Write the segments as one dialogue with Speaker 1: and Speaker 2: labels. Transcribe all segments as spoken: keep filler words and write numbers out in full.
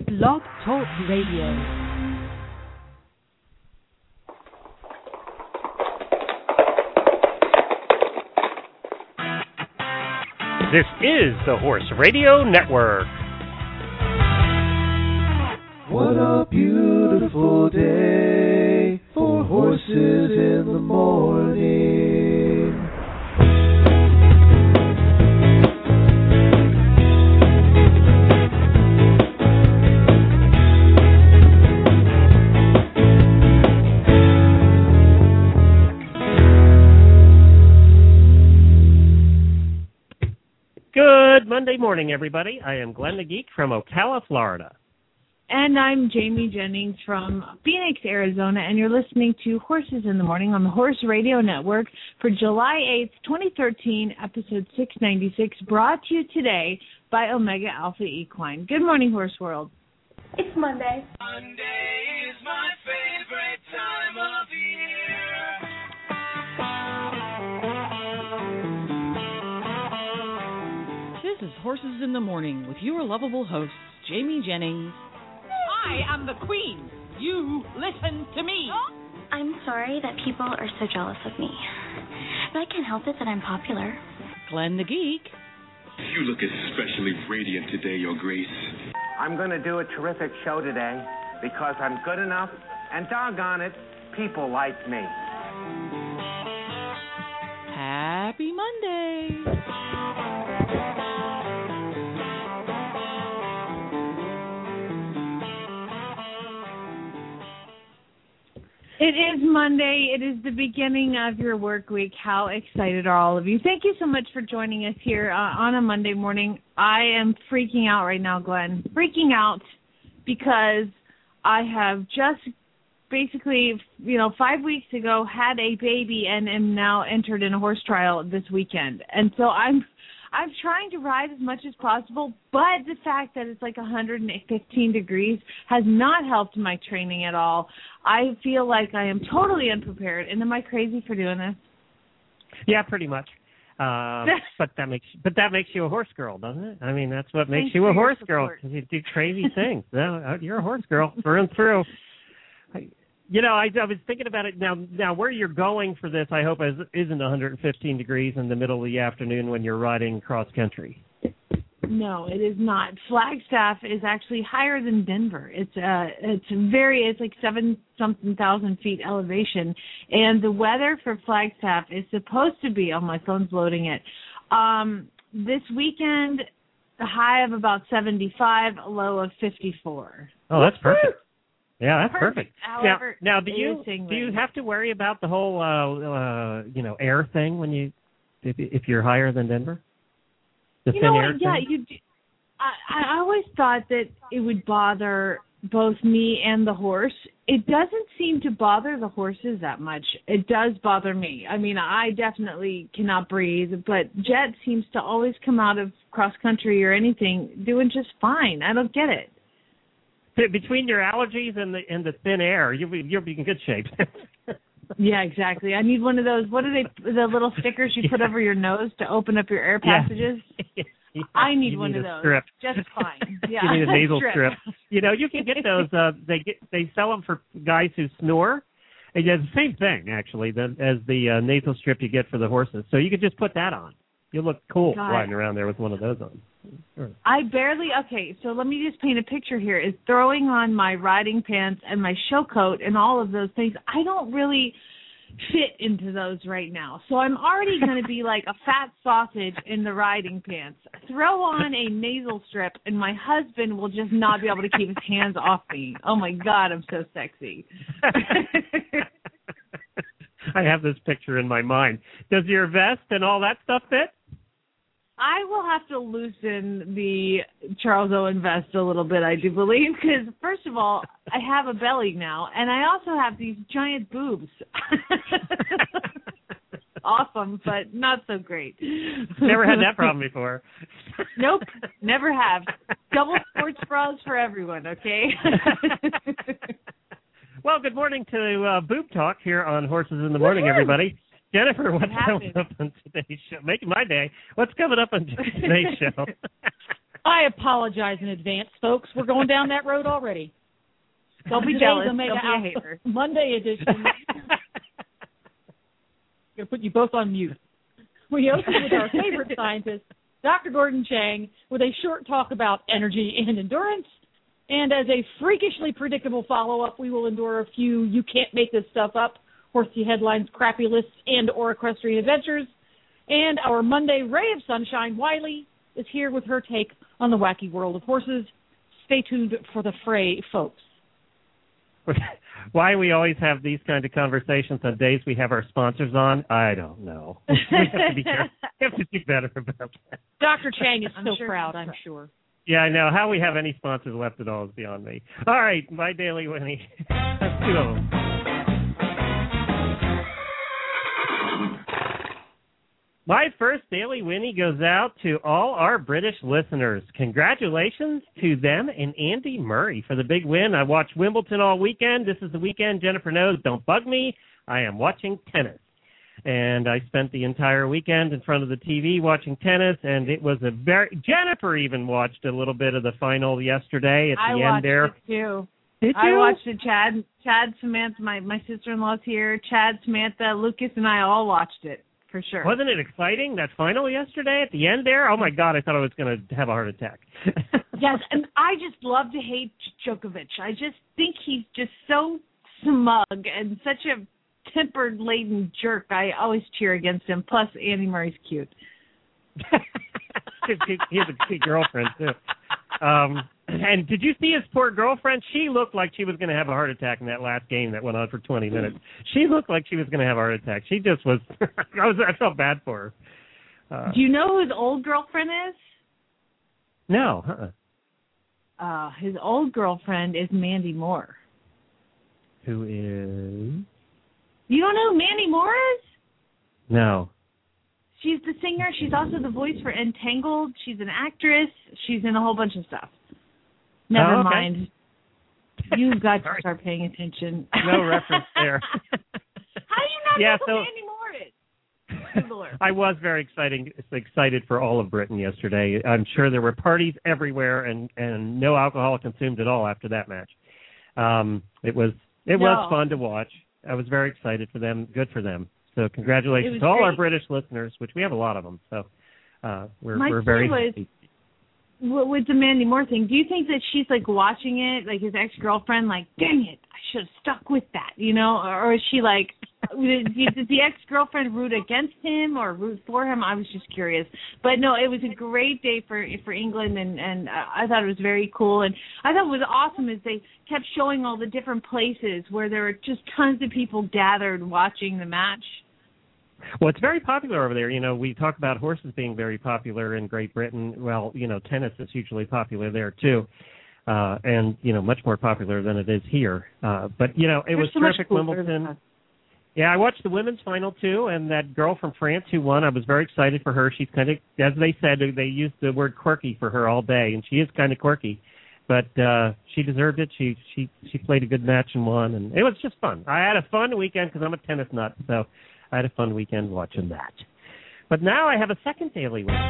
Speaker 1: Blog Talk Radio.
Speaker 2: This is the Horse Radio Network.
Speaker 3: What a beautiful day for horses in the morning.
Speaker 2: Good Monday morning, everybody. I am Glenn the Geek from Ocala, Florida.
Speaker 4: And I'm Jamie Jennings from Phoenix, Arizona, and you're listening to Horses in the Morning on the Horse Radio Network for July eighth, twenty thirteen, episode six ninety-six, brought to you today by Omega Alpha Equine. Good morning, Horse World.
Speaker 5: It's Monday.
Speaker 6: Monday is my favorite time of year.
Speaker 1: This is Horses in the Morning with your lovable hosts, Jamie Jennings.
Speaker 7: I am the queen. You listen to me.
Speaker 5: I'm sorry that people are so jealous of me, but I can't help it that I'm popular.
Speaker 1: Glenn the Geek.
Speaker 8: You look especially radiant today, Your Grace.
Speaker 9: I'm going to do a terrific show today because I'm good enough, and doggone it, people like me.
Speaker 1: Happy Monday.
Speaker 4: It is Monday. It is the beginning of your work week. How excited are all of you? Thank you so much for joining us here uh, on a Monday morning. I am freaking out right now, Glenn. Freaking out because I have just basically, you know, five weeks ago had a baby and am now entered in a horse trial this weekend. And so I'm I'm trying to ride as much as possible, but the fact that it's like one hundred fifteen degrees has not helped my training at all. I feel like I am totally unprepared. And am I crazy for doing this?
Speaker 2: Yeah, pretty much. Uh, but that makes but that makes you a horse girl, doesn't it? I mean, that's what makes
Speaker 4: Thanks
Speaker 2: you a horse
Speaker 4: support.
Speaker 2: girl, because you do crazy things. No, you're a horse girl through and through. I, You know, I, I was thinking about it now. Now, where you're going for this, I hope, is, isn't one hundred fifteen degrees in the middle of the afternoon when you're riding cross country.
Speaker 4: No, it is not. Flagstaff is actually higher than Denver. It's uh, it's very, it's like seven something thousand feet elevation, and the weather for Flagstaff is supposed to be. Oh, my phone's loading it. Um, this weekend, a high of about seventy-five, a low of fifty-four.
Speaker 2: Oh, that's perfect. Yeah, that's
Speaker 4: perfect.
Speaker 2: perfect.
Speaker 4: However,
Speaker 2: now, now do you do you have to worry about the whole uh, uh, you know air thing when you if, if you're higher than Denver? The
Speaker 4: you
Speaker 2: thin
Speaker 4: know
Speaker 2: air
Speaker 4: what? Yeah,
Speaker 2: thing?
Speaker 4: you. Do, I, I always thought that it would bother both me and the horse. It doesn't seem to bother the horses that much. It does bother me. I mean, I definitely cannot breathe, but Jet seems to always come out of cross country or anything doing just fine. I don't get it.
Speaker 2: Between your allergies and the and the thin air, you'll be you'll be in good shape.
Speaker 4: Yeah, exactly. I need one of those. What are they? The little stickers you put yeah. over your nose to open up your air passages.
Speaker 2: Yeah. Yeah.
Speaker 4: I need
Speaker 2: you
Speaker 4: one
Speaker 2: need
Speaker 4: of
Speaker 2: a
Speaker 4: those.
Speaker 2: Strip.
Speaker 4: Just fine. Yeah,
Speaker 2: you need a nasal
Speaker 4: strip.
Speaker 2: strip. You know, you can get those. Uh, they get they sell them for guys who snore. And yeah, the same thing actually the, as the uh, nasal strip you get for the horses. So you could just put that on. You'll look cool
Speaker 4: God.
Speaker 2: riding around there with one of those on. Sure.
Speaker 4: I barely, okay, so let me just paint a picture here. Is throwing on my riding pants and my show coat and all of those things, I don't really fit into those right now. So I'm already going to be like a fat sausage in the riding pants. Throw on a nasal strip and my husband will just not be able to keep his hands off me. Oh, my God, I'm so sexy.
Speaker 2: I have this picture in my mind. Does your vest and all that stuff fit?
Speaker 4: I will have to loosen the Charles Owen vest a little bit, I do believe, because, first of all, I have a belly now, and I also have these giant boobs. Awesome, but not so great.
Speaker 2: Never had that problem before.
Speaker 4: Nope, never have. Double sports bras for everyone, okay?
Speaker 2: Well, good morning to uh, Boob Talk here on Horses in the Morning, everybody. Jennifer, what's
Speaker 4: what
Speaker 2: coming up on today's show? Making my day. What's coming up on today's show?
Speaker 10: I apologize in advance, folks. We're going down that road already.
Speaker 4: Don't be
Speaker 10: Today's
Speaker 4: jealous.
Speaker 10: Omega
Speaker 4: Don't be a
Speaker 10: Alpha
Speaker 4: hater.
Speaker 10: Monday edition. I'm going to put you both on mute. We open with our favorite scientist, Doctor Gordon Chang, with a short talk about energy and endurance. And as a freakishly predictable follow-up, we will endure a few you can't make this stuff up, horsey headlines, crappy lists, and or equestrian adventures. And our Monday ray of sunshine, Wiley, is here with her take on the wacky world of horses. Stay tuned for the fray, folks.
Speaker 2: Why we always have these kind of conversations on days we have our sponsors on, I don't know. We have to be careful. We have to do better about that.
Speaker 10: Doctor Chang is so
Speaker 4: sure
Speaker 10: proud, I'm sure.
Speaker 2: Yeah, I know. How we have any sponsors left at all is beyond me. All right, my Daily Winnie. That's two of them. My first Daily Winnie goes out to all our British listeners. Congratulations to them and Andy Murray for the big win. I watched Wimbledon all weekend. This is the weekend Jennifer knows. Don't bug me. I am watching tennis. And I spent the entire weekend in front of the T V watching tennis, and it was a very... Jennifer even watched a little bit of the final yesterday at
Speaker 4: I
Speaker 2: the end there.
Speaker 4: I watched it, too.
Speaker 2: Did
Speaker 4: I
Speaker 2: you?
Speaker 4: watched it. Chad, Chad, Samantha, my, my sister-in-law's here. Chad, Samantha, Lucas, and I all watched it. For sure.
Speaker 2: Wasn't it exciting, that final yesterday at the end there? Oh, my God, I thought I was going to have a heart attack.
Speaker 4: Yes, and I just love to hate Djokovic. I just think he's just so smug and such a temper-laden jerk. I always cheer against him. Plus, Andy Murray's cute.
Speaker 2: He has a cute girlfriend, too. Um, and did you see his poor girlfriend? She looked like she was going to have a heart attack in that last game that went on for twenty minutes. She looked like she was going to have a heart attack. She just was. I was. I felt bad for her. Uh,
Speaker 4: Do you know who his old girlfriend is?
Speaker 2: No. Uh-uh.
Speaker 4: Uh, his old girlfriend is Mandy Moore.
Speaker 2: Who is?
Speaker 4: You don't know who Mandy Moore is?
Speaker 2: No.
Speaker 4: She's the singer. She's also the voice for Entangled. She's an actress. She's in a whole bunch of stuff. Never
Speaker 2: oh, okay.
Speaker 4: mind. You've got to start paying attention.
Speaker 2: No reference there.
Speaker 4: How do you not
Speaker 2: yeah,
Speaker 4: know
Speaker 2: so,
Speaker 4: who Mandy Moore is? Good Lord.
Speaker 2: I was very exciting, excited for all of Britain yesterday. I'm sure there were parties everywhere and, and no alcohol consumed at all after that match. Um, it was it
Speaker 4: no.
Speaker 2: was fun to watch. I was very excited for them. Good for them. So congratulations to all
Speaker 4: great.
Speaker 2: our British listeners, which we have a lot of them. So uh, we're
Speaker 4: My
Speaker 2: we're very
Speaker 4: was,
Speaker 2: happy.
Speaker 4: With the Mandy Moore thing, do you think that she's like watching it, like his ex-girlfriend, like, dang it, I should have stuck with that, you know? Or is she like, did, did the ex-girlfriend root against him or root for him? I was just curious. But no, it was a great day for for England, and, and I thought it was very cool. And I thought what was awesome is they kept showing all the different places where there were just tons of people gathered watching the match.
Speaker 2: Well, it's very popular over there. You know, we talk about horses being very popular in Great Britain. Well, you know, tennis is hugely popular there, too. Uh, and, you know, much more popular than it is here. Uh, but, you know, it
Speaker 4: There's
Speaker 2: was
Speaker 4: so
Speaker 2: terrific Wimbledon. Yeah, I watched the women's final, too, and that girl from France who won, I was very excited for her. She's kind of, as they said, they used the word quirky for her all day, and she is kind of quirky. But uh, she deserved it. She, she, she played a good match and won, and it was just fun. I had a fun weekend because I'm a tennis nut, so I had a fun weekend watching that. But now I have a second Daily Winnie.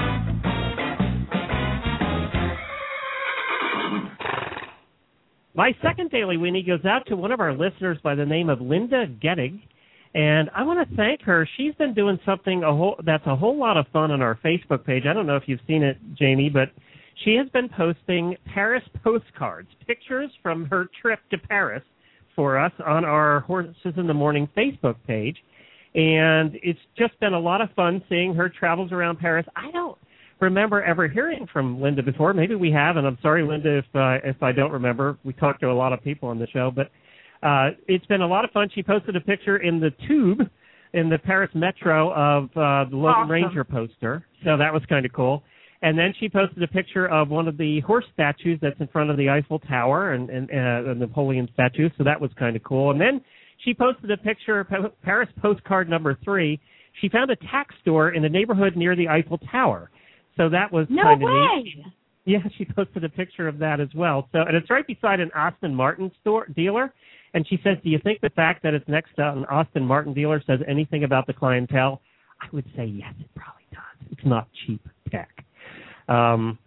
Speaker 2: My second Daily Winnie goes out to one of our listeners by the name of Linda Gettig, and I want to thank her. She's been doing something a whole, that's a whole lot of fun on our Facebook page. I don't know if you've seen it, Jamie, but she has been posting Paris postcards, pictures from her trip to Paris for us on our Horses in the Morning Facebook page. And it's just been a lot of fun seeing her travels around Paris. I don't remember ever hearing from Linda before. Maybe we have, and I'm sorry, Linda, if uh, if I don't remember. We talked to a lot of people on the show, but uh, it's been a lot of fun. She posted a picture in the tube in the Paris Metro of uh, the Logan
Speaker 4: awesome.
Speaker 2: Ranger poster, so that was kind of cool. And then she posted a picture of one of the horse statues that's in front of the Eiffel Tower and, and uh, a Napoleon statue, so that was kind of cool. And then she posted a picture, Paris postcard number three. She found a tack store in the neighborhood near the Eiffel Tower. So that was
Speaker 4: no
Speaker 2: kind of
Speaker 4: way.
Speaker 2: neat. Yeah, she posted a picture of that as well. So, and it's right beside an Aston Martin store dealer. And she says, do you think the fact that it's next to an Aston Martin dealer says anything about the clientele? I would say yes, it probably does. It's not cheap tech. Um,
Speaker 4: oh,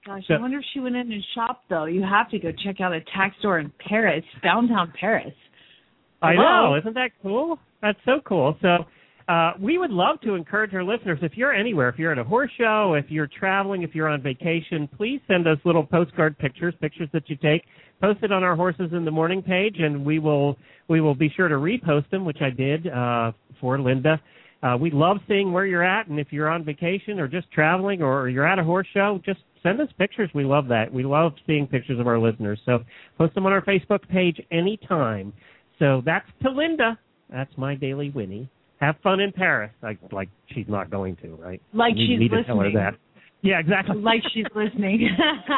Speaker 4: Gosh,
Speaker 2: So-
Speaker 4: I wonder if she went in and shopped, though. You have to go check out a tax store in Paris, downtown Paris.
Speaker 2: I
Speaker 4: Hello?
Speaker 2: know. Isn't that cool? That's so cool. So uh, we would love to encourage our listeners, if you're anywhere, if you're at a horse show, if you're traveling, if you're on vacation, please send us little postcard pictures, pictures that you take, post it on our Horses in the Morning page, and we will we will be sure to repost them, which I did uh, for Linda. Uh, we love seeing where you're at, and if you're on vacation or just traveling or you're at a horse show, just send us pictures. We love that. We love seeing pictures of our listeners. So post them on our Facebook page anytime. So that's to Linda. That's my daily Winnie. Have fun in Paris. Like, like she's not going to, right?
Speaker 4: Like
Speaker 2: you
Speaker 4: she's
Speaker 2: need to
Speaker 4: listening.
Speaker 2: tell her that. Yeah, exactly.
Speaker 4: Like she's listening.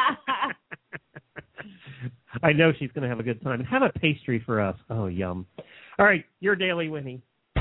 Speaker 2: I know she's going to have a good time. Have a pastry for us. Oh, yum. All right, your daily Winnie.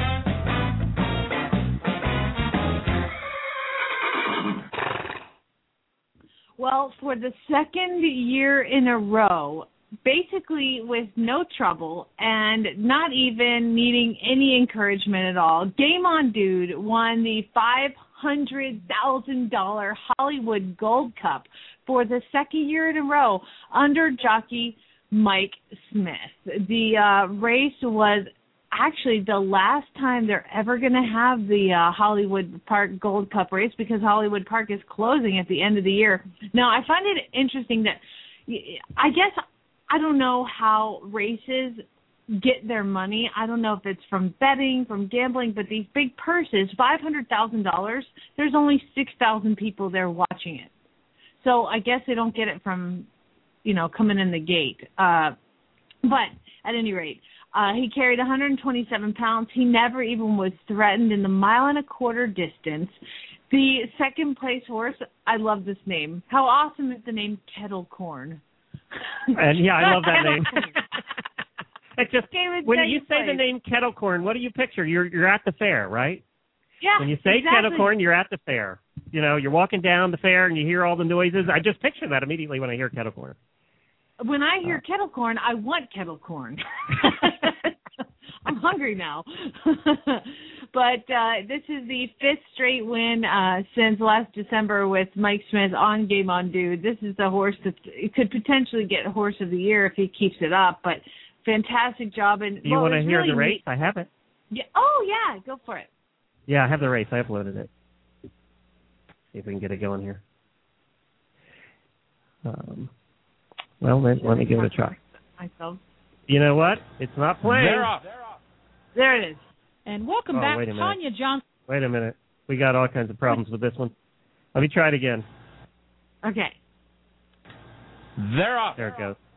Speaker 4: Well, for the second year in a row, basically with no trouble and not even needing any encouragement at all, Game On Dude won the five hundred thousand dollars Hollywood Gold Cup for the second year in a row under jockey Mike Smith. The uh, race was actually the last time they're ever going to have the uh, Hollywood Park Gold Cup race, because Hollywood Park is closing at the end of the year. Now, I find it interesting that, I guess, I don't know how races get their money. I don't know if it's from betting, from gambling, but these big purses, five hundred thousand dollars, there's only six thousand people there watching it. So I guess they don't get it from, you know, coming in the gate. Uh, but at any rate, uh, he carried one hundred twenty-seven pounds. He never even was threatened in the mile and a quarter distance. The second place horse, I love this name. How awesome is the name Kettle Corn?
Speaker 2: And yeah, I love that name. It's just when you say
Speaker 4: place.
Speaker 2: the name Kettle Corn, what do you picture? You're you're at the fair, right?
Speaker 4: Yeah.
Speaker 2: When you say
Speaker 4: exactly.
Speaker 2: Kettle Corn, you're at the fair. You know, you're walking down the fair and you hear all the noises. I just picture that immediately when I hear Kettle Corn.
Speaker 4: When I hear uh, kettle corn, I want kettle corn. I'm hungry now. But uh, this is the fifth straight win uh, since last December with Mike Smith on Game On Dude. This is the horse that could potentially get Horse of the Year if he keeps it up. But fantastic job. And
Speaker 2: do you
Speaker 4: well,
Speaker 2: want to hear
Speaker 4: really
Speaker 2: the race?
Speaker 4: neat.
Speaker 2: I have it.
Speaker 4: Yeah. Oh, yeah. Go for it.
Speaker 2: Yeah, I have the race. I uploaded it. See if we can get it going here. Um, well, then, let me give it a try.
Speaker 4: Myself.
Speaker 2: You know what? It's not playing.
Speaker 11: They're off.
Speaker 4: There it is.
Speaker 10: And welcome
Speaker 2: oh,
Speaker 10: back,
Speaker 2: wait a
Speaker 10: Tanya Johnson.
Speaker 2: Wait a minute. We got all kinds of problems with this one. Let me try it again.
Speaker 4: Okay.
Speaker 11: They're off.
Speaker 2: There it goes.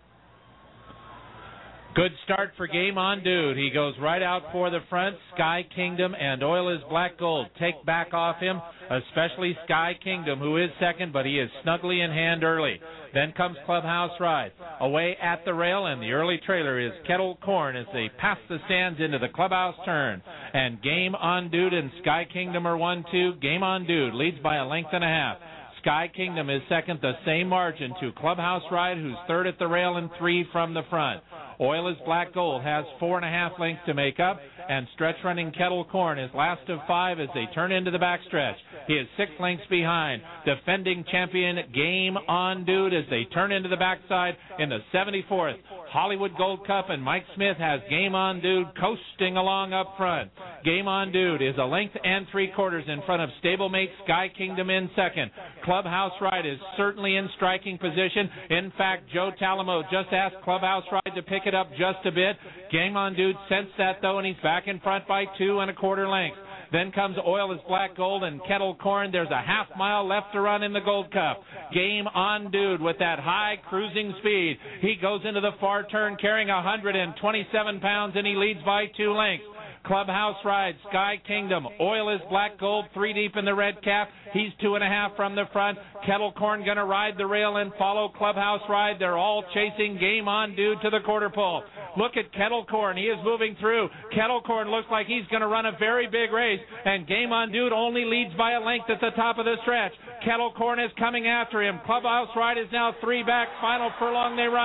Speaker 11: Good start for Game On Dude. He goes right out for the front. Sky Kingdom and Oil is Black Gold take back off him, especially Sky Kingdom, who is second, but he is snugly in hand early. Then comes Clubhouse Ride. Away at the rail, and the early trailer is Kettle Corn as they pass the stands into the clubhouse turn. And Game On Dude and Sky Kingdom are one two. Game On Dude leads by a length and a half. Sky Kingdom is second, the same margin to Clubhouse Ride, who's third at the rail and three from the front. Oil is Black Gold has four and a half lengths to make up, and stretch running Kettle Corn is last of five as they turn into the backstretch. He is six lengths behind. Defending champion Game On Dude as they turn into the backside in the seventy-fourth Hollywood Gold Cup, and Mike Smith has Game On Dude coasting along up front. Game On Dude is a length and three quarters in front of stablemate Sky Kingdom in second. Clubhouse Ride is certainly in striking position. In fact, Joe Talamo just asked Clubhouse Ride to pick it up just a bit. Game On Dude sensed that, though, and he's back in front by two and a quarter lengths. Then comes Oil is Black Gold and Kettle Corn. There's a half mile left to run in the Gold Cup. Game On Dude with that high cruising speed. He goes into the far turn carrying one hundred twenty-seven pounds, and he leads by two lengths. Clubhouse Ride, Sky Kingdom, Oil is Black Gold, three deep in the red cap. He's two and a half from the front. Kettle Corn going to ride the rail and follow Clubhouse Ride. They're all chasing Game On Dude to the quarter pole. Look at Kettle Corn. He is moving through. Kettle Corn looks like he's going to run a very big race, and Game On Dude only leads by a length at the top of the stretch. Kettle Corn is coming after him. Clubhouse Ride is now three back. Final furlong they run.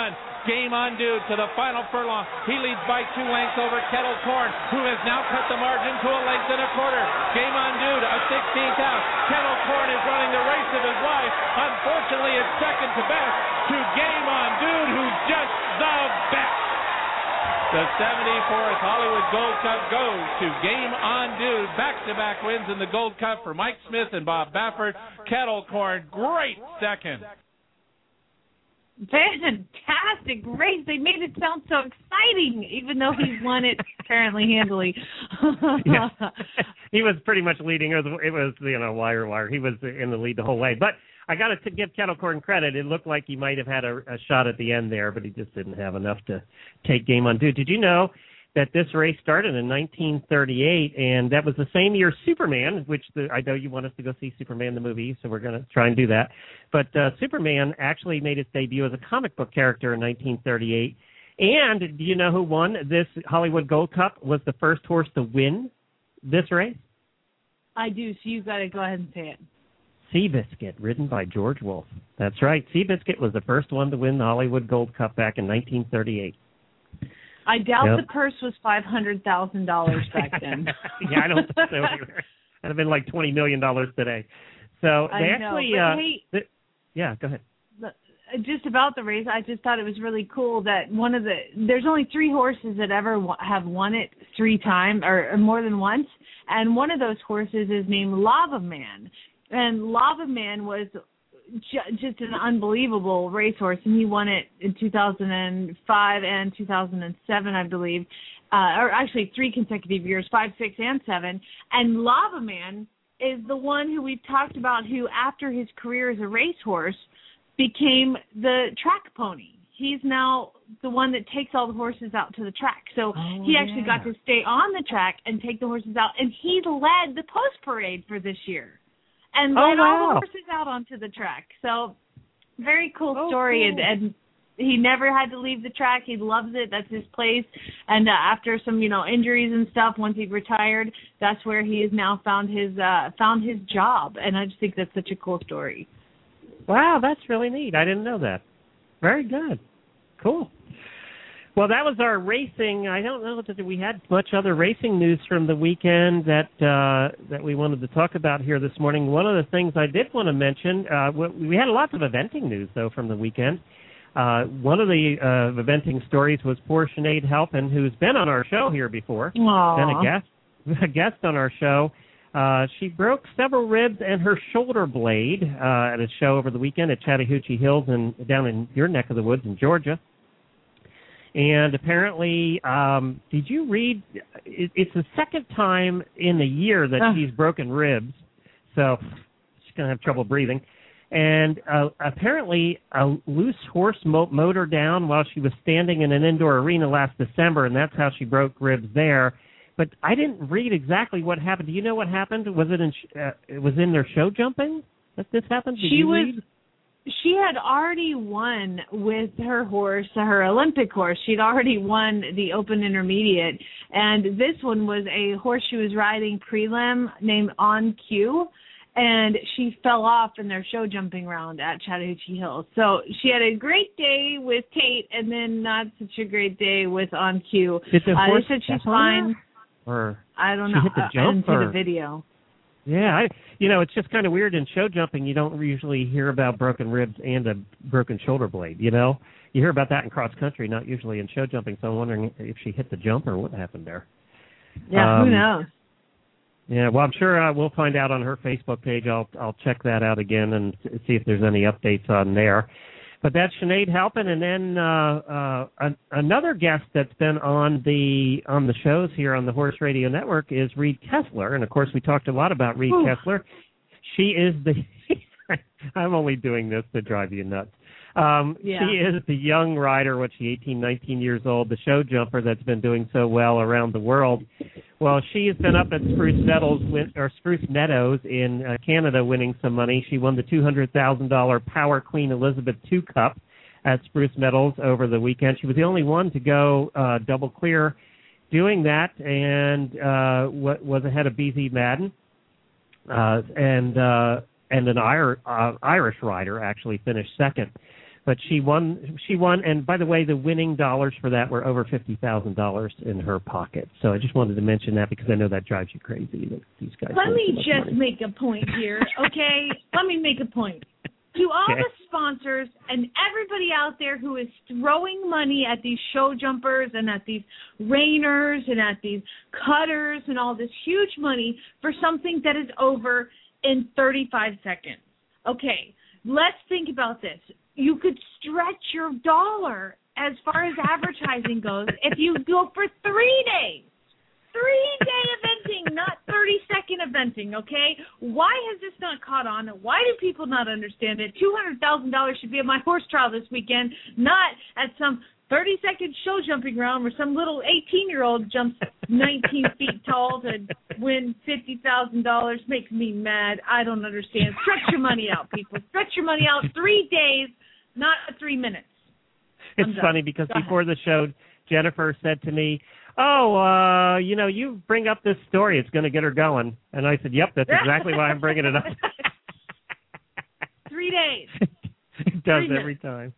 Speaker 11: Game On Dude to the final furlong. He leads by two lengths over Kettle Corn, who has now cut the margin to a length and a quarter. Game On Dude, a sixteenth out. Kettle Corn is running the race of his life. Unfortunately, it's second to best to Game On Dude, who's just the best. The seventy-fourth Hollywood Gold Cup goes to Game On Dude. Back-to-back wins in the Gold Cup for Mike Smith and Bob Baffert. Kettle Corn, great second.
Speaker 4: Fantastic race. They made it sound so exciting, even though he's won it apparently handily.
Speaker 2: Yeah. He was pretty much leading. It was, it was, you know, wire wire. He was in the lead the whole way. But I got to give Kettle Corn credit. It looked like he might have had a, a shot at the end there, but he just didn't have enough to take Game On Dude. Did you know that this race started in nineteen thirty-eight, and that was the same year Superman, which the, I know you want us to go see Superman the movie, so we're going to try and do that. But uh, Superman actually made its debut as a comic book character in nineteen thirty-eight. And do you know who won this Hollywood Gold Cup? Was the first horse to win this race?
Speaker 4: I do, so you've got to go ahead and say it.
Speaker 2: Seabiscuit, ridden by George Wolfe. That's right. Seabiscuit was the first one to win the Hollywood Gold Cup back in nineteen thirty-eight.
Speaker 4: I doubt
Speaker 2: Yep.
Speaker 4: the purse was five hundred thousand dollars back then.
Speaker 2: Yeah, I don't think so either. That'd have been like twenty million dollars today. So they
Speaker 4: I
Speaker 2: actually,
Speaker 4: know,
Speaker 2: uh,
Speaker 4: but hey,
Speaker 2: th- yeah, go ahead.
Speaker 4: just about the race, I just thought it was really cool that one of the, there's only three horses that ever w- have won it three times, or, or more than once, and one of those horses is named Lava Man. And Lava Man was ju- just an unbelievable racehorse, and he won it in two thousand five and two thousand seven, I believe, uh, or actually three consecutive years, five, six, and seven. And Lava Man is the one who we've talked about who, after his career as a racehorse, became the track pony. He's now the one that takes all the horses out to the track. So
Speaker 2: oh,
Speaker 4: he actually
Speaker 2: yeah.
Speaker 4: got to stay on the track and take the horses out, and he led the post parade for this year. And
Speaker 2: oh,
Speaker 4: led
Speaker 2: wow.
Speaker 4: all the horses out onto the track. So very cool
Speaker 2: oh,
Speaker 4: story.
Speaker 2: Cool.
Speaker 4: And, and he never had to leave the track. He loves it. That's his place. And uh, after some, you know, injuries and stuff, once he retired, that's where he has now found his uh, found his job. And I just think that's such a cool story.
Speaker 2: Wow, that's really neat. I didn't know that. Very good. Cool. Well, that was our racing. I don't know that we had much other racing news from the weekend that uh, that we wanted to talk about here this morning. One of the things I did want to mention, uh, we had lots of eventing news, though, from the weekend. Uh, one of the uh, eventing stories was poor Sinead Halpin, who's been on our show here before,
Speaker 4: Aww.
Speaker 2: been a guest, a guest on our show. Uh, she broke several ribs and her shoulder blade uh, at a show over the weekend at Chattahoochee Hills and down in your neck of the woods in Georgia. And apparently, um, did you read? It, it's the second time in a year that
Speaker 4: uh.
Speaker 2: she's broken ribs, so she's going to have trouble breathing. And uh, apparently, a loose horse mo- mowed her down while she was standing in an indoor arena last December, and that's how she broke ribs there. But I didn't read exactly what happened. Do you know what happened? Was it in? Sh- uh, it was in their show jumping that this happened? Did
Speaker 4: she
Speaker 2: you
Speaker 4: was.
Speaker 2: read?
Speaker 4: She had already won with her horse, her Olympic horse. She'd already won the Open Intermediate, and this one was a horse she was riding prelim named On Cue, and she fell off in their show jumping round at Chattahoochee Hills. So she had a great day with Kate, and then not such a great day with On Cue.
Speaker 2: Did the
Speaker 4: uh,
Speaker 2: horse
Speaker 4: they said she's
Speaker 2: step on
Speaker 4: fine.
Speaker 2: her? Or
Speaker 4: I don't
Speaker 2: she
Speaker 4: know.
Speaker 2: hit the
Speaker 4: I
Speaker 2: jump,
Speaker 4: didn't see
Speaker 2: or?
Speaker 4: the video.
Speaker 2: Yeah, I, you know, it's just kind of weird in show jumping. You don't usually hear about broken ribs and a broken shoulder blade, you know? You hear about that in cross country, not usually in show jumping, so I'm wondering if she hit the jump or what happened there.
Speaker 4: Yeah,
Speaker 2: um,
Speaker 4: who knows?
Speaker 2: Yeah, well, I'm sure uh, we'll find out on her Facebook page. I'll I'll check that out again and see if there's any updates on there. But that's Sinead Halpin, and then uh, uh, an, another guest that's been on the on the shows here on the Horse Radio Network is Reed Kessler, and of course we talked a lot about Reed
Speaker 4: Ooh.
Speaker 2: Kessler. She is the I'm only doing this to drive you nuts. Um,
Speaker 4: Yeah.
Speaker 2: She is the young rider, what she eighteen, nineteen years old, the show jumper that's been doing so well around the world. Well, she has been up at Spruce Meadows, or Spruce Meadows in uh, Canada, winning some money. She won the two hundred thousand dollars Power Queen Elizabeth two Cup at Spruce Meadows over the weekend. She was the only one to go uh, double clear doing that, and uh, w- was ahead of B Z Madden, uh, and uh, and an Ir- uh, Irish rider actually finished second. But she won. She won, and by the way, the winning dollars for that were over fifty thousand dollars in her pocket. So I just wanted to mention that because I know that drives you crazy. That these guys.
Speaker 4: Let me
Speaker 2: so much
Speaker 4: just
Speaker 2: money.
Speaker 4: make a point here, okay? Let me make a point. To all
Speaker 2: Okay.
Speaker 4: the sponsors and everybody out there who is throwing money at these show jumpers and at these rainers and at these cutters and all this huge money for something that is over in thirty-five seconds. Okay, let's think about this. You could stretch your dollar as far as advertising goes if you go for three days. Three-day eventing, not thirty-second eventing, okay? Why has this not caught on? Why do people not understand it? two hundred thousand dollars should be at my horse trial this weekend, not at some thirty-second show jumping round where some little eighteen-year-old jumps nineteen feet tall to win fifty thousand dollars. Makes me mad. I don't understand. Stretch your money out, people. Stretch your money out three days, not three minutes.
Speaker 2: It's funny because before the show, Jennifer said to me, oh, uh, you know, you bring up this story. It's going to get her going. And I said, yep, that's exactly why I'm bringing it up.
Speaker 4: Three days.
Speaker 2: It does
Speaker 4: Three
Speaker 2: every time.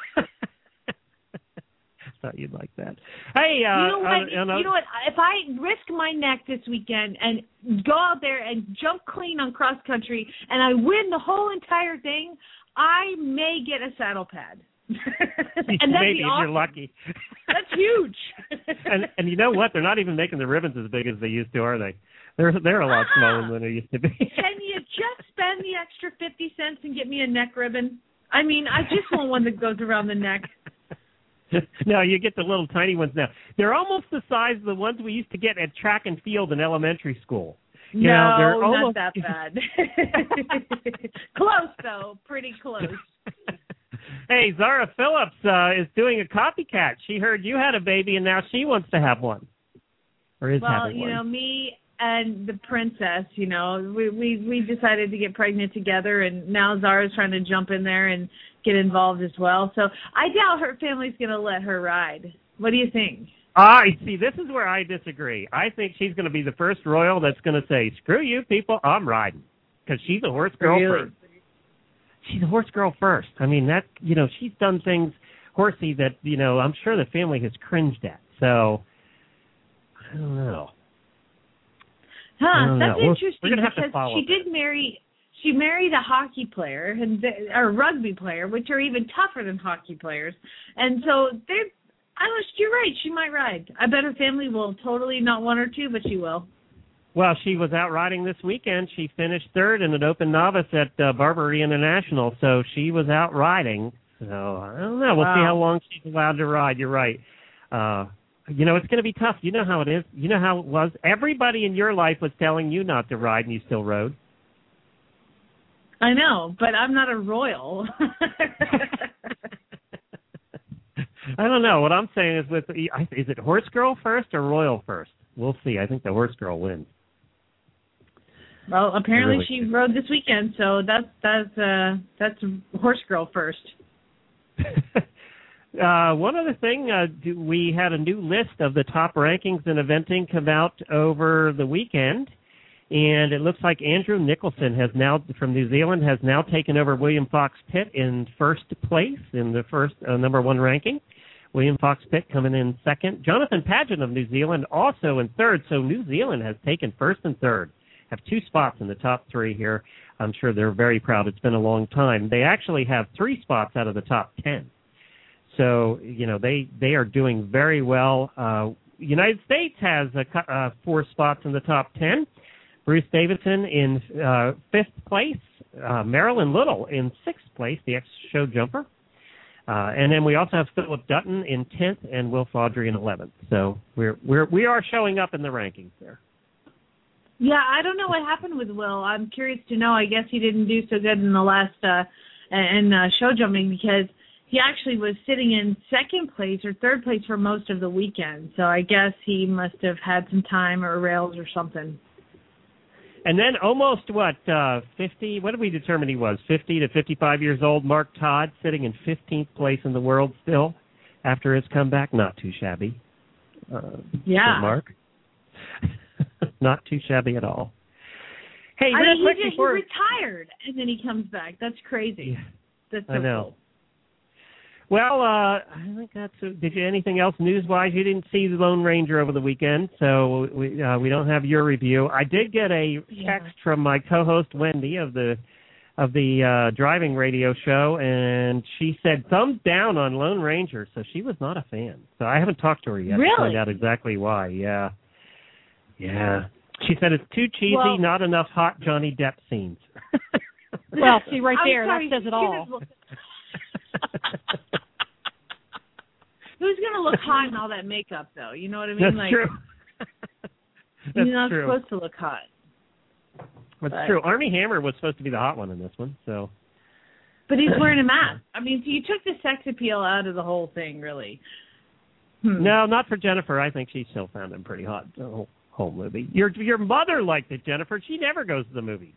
Speaker 2: Thought you'd like that. Hey, uh,
Speaker 4: you know what?
Speaker 2: uh, uh,
Speaker 4: you know what? If I risk my neck this weekend and go out there and jump clean on cross country and I win the whole entire thing, I may get a saddle pad. and that'd
Speaker 2: maybe
Speaker 4: be
Speaker 2: if
Speaker 4: awesome.
Speaker 2: you're lucky.
Speaker 4: That's huge.
Speaker 2: and and you know what? They're not even making the ribbons as big as they used to, are they? They're they're a lot
Speaker 4: Uh-uh.
Speaker 2: smaller than they used to be.
Speaker 4: Can you just spend the extra fifty cents and get me a neck ribbon? I mean, I just want one that goes around the neck.
Speaker 2: No, you get the little tiny ones now. They're almost the size of the ones we used to get at track and field in elementary school. You
Speaker 4: no,
Speaker 2: know, they're almost...
Speaker 4: not that bad. Close, though. Pretty close.
Speaker 2: Hey, Zara Phillips uh, is doing a copycat. She heard you had a baby, and now she wants to have one. Or is
Speaker 4: well,
Speaker 2: having
Speaker 4: you
Speaker 2: one.
Speaker 4: know, me and the princess, you know, we, we, we decided to get pregnant together, and now Zara's trying to jump in there and get involved as well. So I doubt her family's going to let her ride. What do you think?
Speaker 2: Ah, see, this is where I disagree. I think she's going to be the first royal that's going to say, screw you people, I'm riding. Because she's a horse girl
Speaker 4: Really?
Speaker 2: first. She's a horse girl first. I mean, that, you know, she's done things, horsey, that, you know, I'm sure the family has cringed at. So, I don't know.
Speaker 4: Huh,
Speaker 2: I don't
Speaker 4: that's
Speaker 2: know. We're-
Speaker 4: interesting
Speaker 2: we're gonna have to
Speaker 4: because
Speaker 2: follow
Speaker 4: she did marry, she married a hockey player, and they, or a rugby player, which are even tougher than hockey players. And so they're, I was, you're right, she might ride. I bet her family will totally not want her to, but she will.
Speaker 2: Well, she was out riding this weekend. She finished third in an open novice at uh, Barbary International, so she was out riding. So, I don't know. We'll
Speaker 4: Wow.
Speaker 2: see how long she's allowed to ride. You're right. Uh, you know, it's going to be tough. You know how it is. You know how it was. Everybody in your life was telling you not to ride, and you still rode.
Speaker 4: I know, but I'm not a royal.
Speaker 2: I don't know. What I'm saying is, with is it horse girl first or royal first? We'll see. I think the horse girl wins.
Speaker 4: Well, apparently
Speaker 2: Really
Speaker 4: she rode this weekend, so that's that's uh that's horse girl first.
Speaker 2: uh, one other thing, uh, do, we had a new list of the top rankings in eventing come out over the weekend, and it looks like Andrew Nicholson has now, from New Zealand, has now taken over William Fox Pitt in first place in the first uh, number one ranking. William Fox Pitt coming in second. Jonathan Pageant of New Zealand also in third. So New Zealand has taken first and third. Have two spots in the top three here. I'm sure they're very proud. It's been a long time. They actually have three spots out of the top ten. So, you know, they, they are doing very well. Uh, United States has a, uh, four spots in the top ten. Bruce Davidson in uh, fifth place. Uh, Marilyn Little in sixth place, the ex-show jumper. Uh, and then we also have Philip Dutton in tenth and Will Faudree in eleventh. So we're we're we are showing up in the rankings there.
Speaker 4: Yeah, I don't know what happened with Will. I'm curious to know. I guess he didn't do so good in the last uh, in uh, show jumping because he actually was sitting in second place or third place for most of the weekend. So I guess he must have had some time or rails or something.
Speaker 2: And then almost, what, uh, fifty, what did we determine he was, fifty to fifty-five years old, Mark Todd, sitting in fifteenth place in the world still after his comeback. Not too shabby. Uh,
Speaker 4: yeah.
Speaker 2: Mark. Not too shabby at all. Hey,
Speaker 4: I
Speaker 2: real
Speaker 4: mean,
Speaker 2: quick
Speaker 4: he, just,
Speaker 2: before...
Speaker 4: he retired, and then he comes back. That's crazy.
Speaker 2: Yeah,
Speaker 4: That's so
Speaker 2: I know.
Speaker 4: cool.
Speaker 2: Well, uh, I think that's. Did you anything else news-wise? You didn't see the Lone Ranger over the weekend, so we uh, we don't have your review. I did get a text yeah. from my co-host Wendy of the of the uh, driving radio show, and she said thumbs down on Lone Ranger, so she was not a fan. So I haven't talked to her yet
Speaker 4: really?
Speaker 2: to find out exactly why. Yeah, yeah. She said it's too cheesy, well, not enough hot Johnny Depp scenes.
Speaker 10: Well, see right there,
Speaker 4: sorry,
Speaker 10: that says it all.
Speaker 4: Who's going to look hot in all that makeup, though? You know what I mean?
Speaker 2: That's
Speaker 4: like,
Speaker 2: true. That's
Speaker 4: you're not
Speaker 2: true.
Speaker 4: supposed to look hot.
Speaker 2: That's
Speaker 4: but.
Speaker 2: true. Armie Hammer was supposed to be the hot one in this one, so.
Speaker 4: But he's wearing a mask. I mean, so you took the sex appeal out of the whole thing, really. Hmm.
Speaker 2: No, not for Jennifer. I think she still found him pretty hot the whole, whole movie. Your your mother liked it, Jennifer. She never goes to the movies.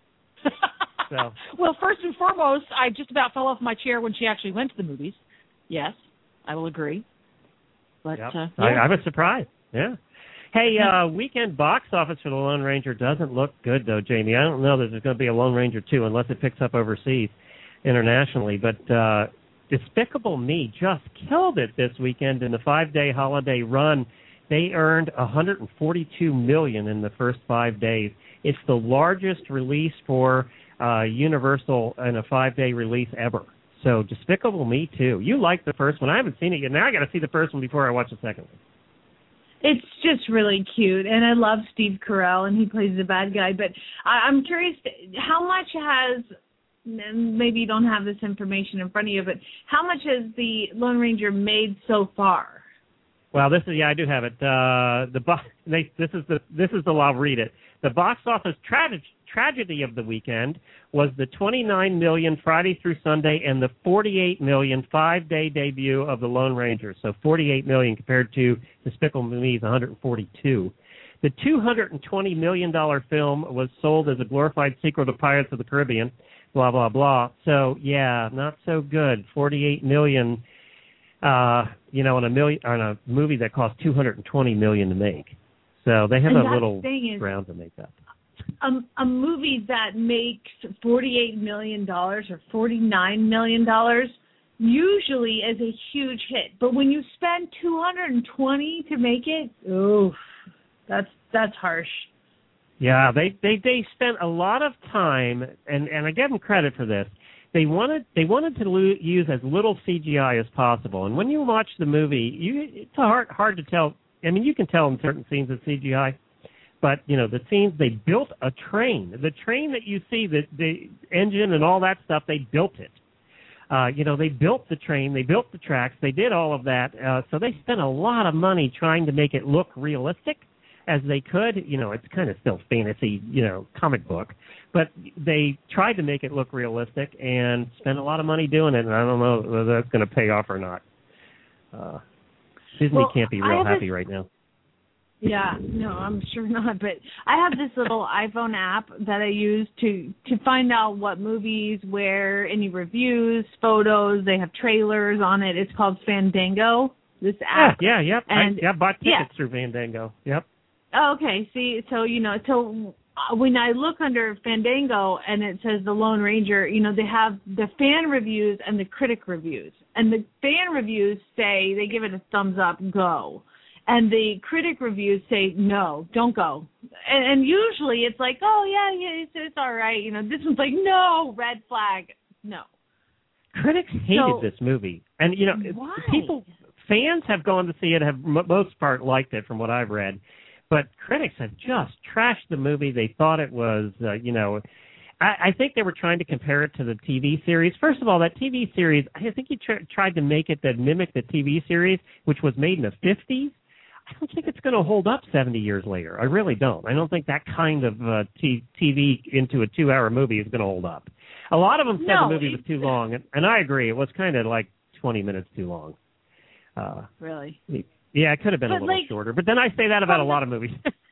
Speaker 2: So.
Speaker 10: Well, first and foremost, I just about fell off my chair when she actually went to the movies. Yes, I will agree. But
Speaker 2: yep.
Speaker 10: uh, yeah.
Speaker 2: I, I was surprised. Yeah. Hey, uh, weekend box office for the Lone Ranger doesn't look good, though, Jamie. I don't know that there's going to be a Lone Ranger two unless it picks up overseas, internationally. But uh, Despicable Me just killed it this weekend in the five-day holiday run. They earned one hundred forty-two million dollars in the first five days. It's the largest release for uh, Universal in a five-day release ever. So Despicable Me too. You like the first one. I haven't seen it yet. Now I got to see the first one before I watch the second one.
Speaker 4: It's just really cute, and I love Steve Carell, and he plays the bad guy. But I, I'm curious, how much has, maybe you don't have this information in front of you, but how much has the Lone Ranger made so far?
Speaker 2: Well, this is yeah, I do have it. Uh, the bo- they, this is the this is the I'll read it. The box office tra- tragedy of the weekend was the twenty-nine million dollars Friday through Sunday and the forty-eight million dollars five-day debut of the Lone Ranger. So forty-eight million dollars compared to Despicable Me's one hundred forty-two. The two hundred twenty million dollars film was sold as a glorified sequel to Pirates of the Caribbean. Blah blah blah. So yeah, not so good. forty-eight million dollars. Uh, you know, on a million on a movie that cost two hundred twenty million dollars to make. So they have
Speaker 4: and
Speaker 2: a little
Speaker 4: is,
Speaker 2: ground to make up.
Speaker 4: A, a movie that makes forty-eight million dollars or forty-nine million dollars usually is a huge hit. But when you spend two hundred twenty to make it, oof, that's that's harsh.
Speaker 2: Yeah, they they they spent a lot of time, and and I give them credit for this. They wanted they wanted to lo- use as little C G I as possible, and when you watch the movie, you it's hard hard to tell. I mean, you can tell in certain scenes it's C G I, but you know the scenes they built a train. The train that you see, the the engine and all that stuff, they built it. Uh, you know, they built the train, they built the tracks, they did all of that. Uh, so they spent a lot of money trying to make it look realistic as they could. You know, it's kind of still fantasy, you know, comic book. But they tried to make it look realistic and spent a lot of money doing it, and I don't know whether that's going to pay off or not. Uh, Disney
Speaker 4: well,
Speaker 2: can't be real happy this, right now.
Speaker 4: Yeah, no, I'm sure not. But I have this little iPhone app that I use to, to find out what movies, where, any reviews, photos. They have trailers on it. It's called Fandango, this app.
Speaker 2: Yeah, yeah, yep.
Speaker 4: And,
Speaker 2: I yeah, bought tickets
Speaker 4: yeah.
Speaker 2: through Fandango. Yep.
Speaker 4: Oh, okay, see, so, you know, so when I look under Fandango and it says The Lone Ranger, you know, they have the fan reviews and the critic reviews. And the fan reviews say, they give it a thumbs up, go. And the critic reviews say, no, don't go. And, and usually it's like, oh, yeah, yeah, it's, it's all right. You know, this one's like, no, red flag, no.
Speaker 2: Critics hated
Speaker 4: so,
Speaker 2: this movie. And, you know,
Speaker 4: why?
Speaker 2: people, fans have gone to see it, have most part liked it from what I've read. But critics have just trashed the movie. They thought it was, uh, you know, I, I think they were trying to compare it to the T V series. First of all, that T V series, I think he tr- tried to make it that mimic the T V series, which was made in the fifties. I don't think it's going to hold up seventy years later. I really don't. I don't think that kind of uh, t- TV into a two-hour movie is going to hold up. A lot of them said
Speaker 4: no,
Speaker 2: the movie was too long, and, and I agree. It was kind of like twenty minutes too long. Uh,
Speaker 4: really?
Speaker 2: Yeah, it could have been
Speaker 4: but
Speaker 2: a little
Speaker 4: like,
Speaker 2: shorter. But then I say that about a lot of movies.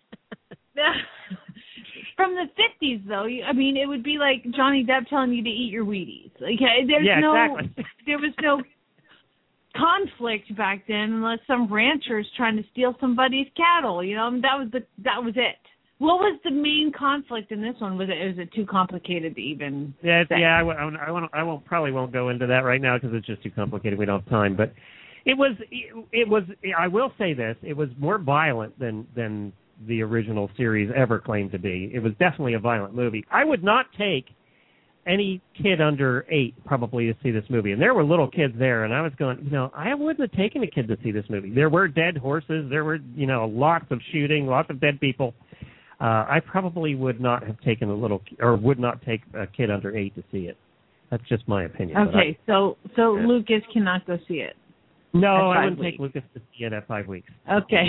Speaker 4: From the fifties, though, I mean, it would be like Johnny Depp telling you to eat your Wheaties. Like, there's
Speaker 2: yeah,
Speaker 4: no,
Speaker 2: exactly.
Speaker 4: there was no conflict back then, unless some rancher's trying to steal somebody's cattle. You know, I mean, that was the that was it. What was the main conflict in this one? Was it was it too complicated to even?
Speaker 2: Yeah,
Speaker 4: say?
Speaker 2: yeah. I, won't- I, won't, I won't probably won't go into that right now because it's just too complicated. We don't have time. But it was it, it was. I will say this: it was more violent than than the original series ever claimed to be. It was definitely a violent movie. I would not take any kid under eight probably to see this movie, and there were little kids there, and I was going, you know, I wouldn't have taken a kid to see this movie. There were dead horses. There were, you know, lots of shooting, lots of dead people. Uh, I probably would not have taken a little, or would not take a kid under eight to see it. That's just my opinion.
Speaker 4: Okay,
Speaker 2: I,
Speaker 4: so so
Speaker 2: yeah.
Speaker 4: Lucas cannot go see it.
Speaker 2: No, I wouldn't
Speaker 4: weeks.
Speaker 2: take Lucas to see it at five weeks.
Speaker 4: Okay.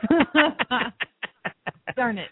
Speaker 4: Darn it.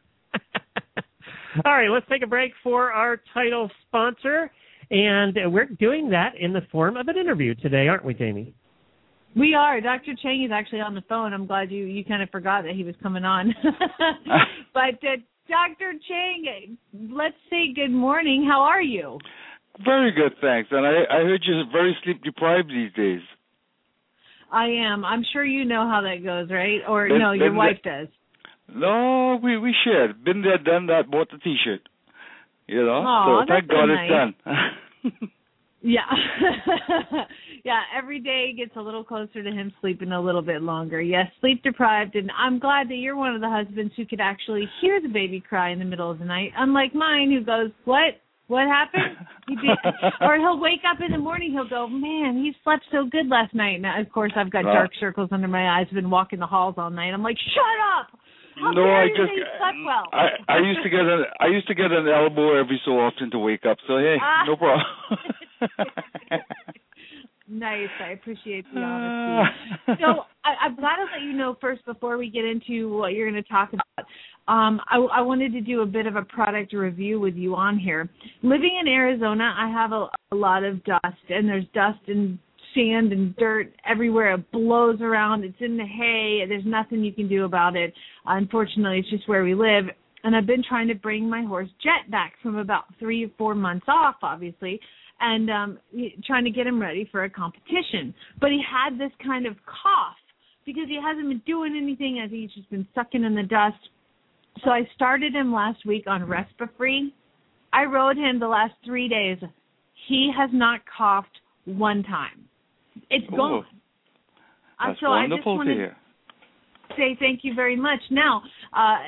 Speaker 2: All right, let's take a break for our title sponsor, and we're doing that in the form of an interview today, aren't we, Jamie?
Speaker 4: We are. Doctor Chang is actually on the phone. I'm glad you, you kind of forgot that he was coming on. But uh, Doctor Chang, let's say good morning. How are you?
Speaker 12: Very good, thanks. And I, I heard you're very sleep deprived these days.
Speaker 4: I am. I'm sure you know how that goes, right? Or
Speaker 12: Been,
Speaker 4: no, your
Speaker 12: been
Speaker 4: wife
Speaker 12: there.
Speaker 4: does.
Speaker 12: No, we we shared. Been there, done that. Bought the T-shirt. You know.
Speaker 4: Aw,
Speaker 12: so thank
Speaker 4: that's so
Speaker 12: God
Speaker 4: nice.
Speaker 12: it's done.
Speaker 4: Yeah. Yeah, every day gets a little closer to him sleeping a little bit longer. Yes, sleep deprived, and I'm glad that you're one of the husbands who could actually hear the baby cry in the middle of the night, unlike mine who goes, what? What happened? He did. Or he'll wake up in the morning, he'll go, man, he slept so good last night. Now, of course, I've got
Speaker 12: Uh,
Speaker 4: dark circles under my eyes. I've been walking the halls all night. I'm like, shut up! How
Speaker 12: no,
Speaker 4: dare
Speaker 12: I
Speaker 4: you
Speaker 12: just
Speaker 4: say you slept well?
Speaker 12: I, I used to get an I used to get an elbow every so often to wake up. So hey,
Speaker 4: Ah.
Speaker 12: no problem.
Speaker 4: Nice. I appreciate the honesty. So I, I'm glad to let you know first before we get into what you're going to talk about. Um, I, I wanted to do a bit of a product review with you on here. Living in Arizona, I have a, a lot of dust, and there's dust and sand and dirt everywhere. It blows around. It's in the hay. There's nothing you can do about it. Unfortunately, it's just where we live. And I've been trying to bring my horse Jet back from about three or four months off, obviously, and um, trying to get him ready for a competition. But he had this kind of cough because he hasn't been doing anything. I think he's just been sucking in the dust. So I started him last week on Respirafree. I rode him the last three days. He has not coughed one time. It's
Speaker 12: Ooh,
Speaker 4: gone. Uh,
Speaker 12: that's
Speaker 4: so I just
Speaker 12: wonderful
Speaker 4: wanted
Speaker 12: to hear.
Speaker 4: to say thank you very much. Now, uh,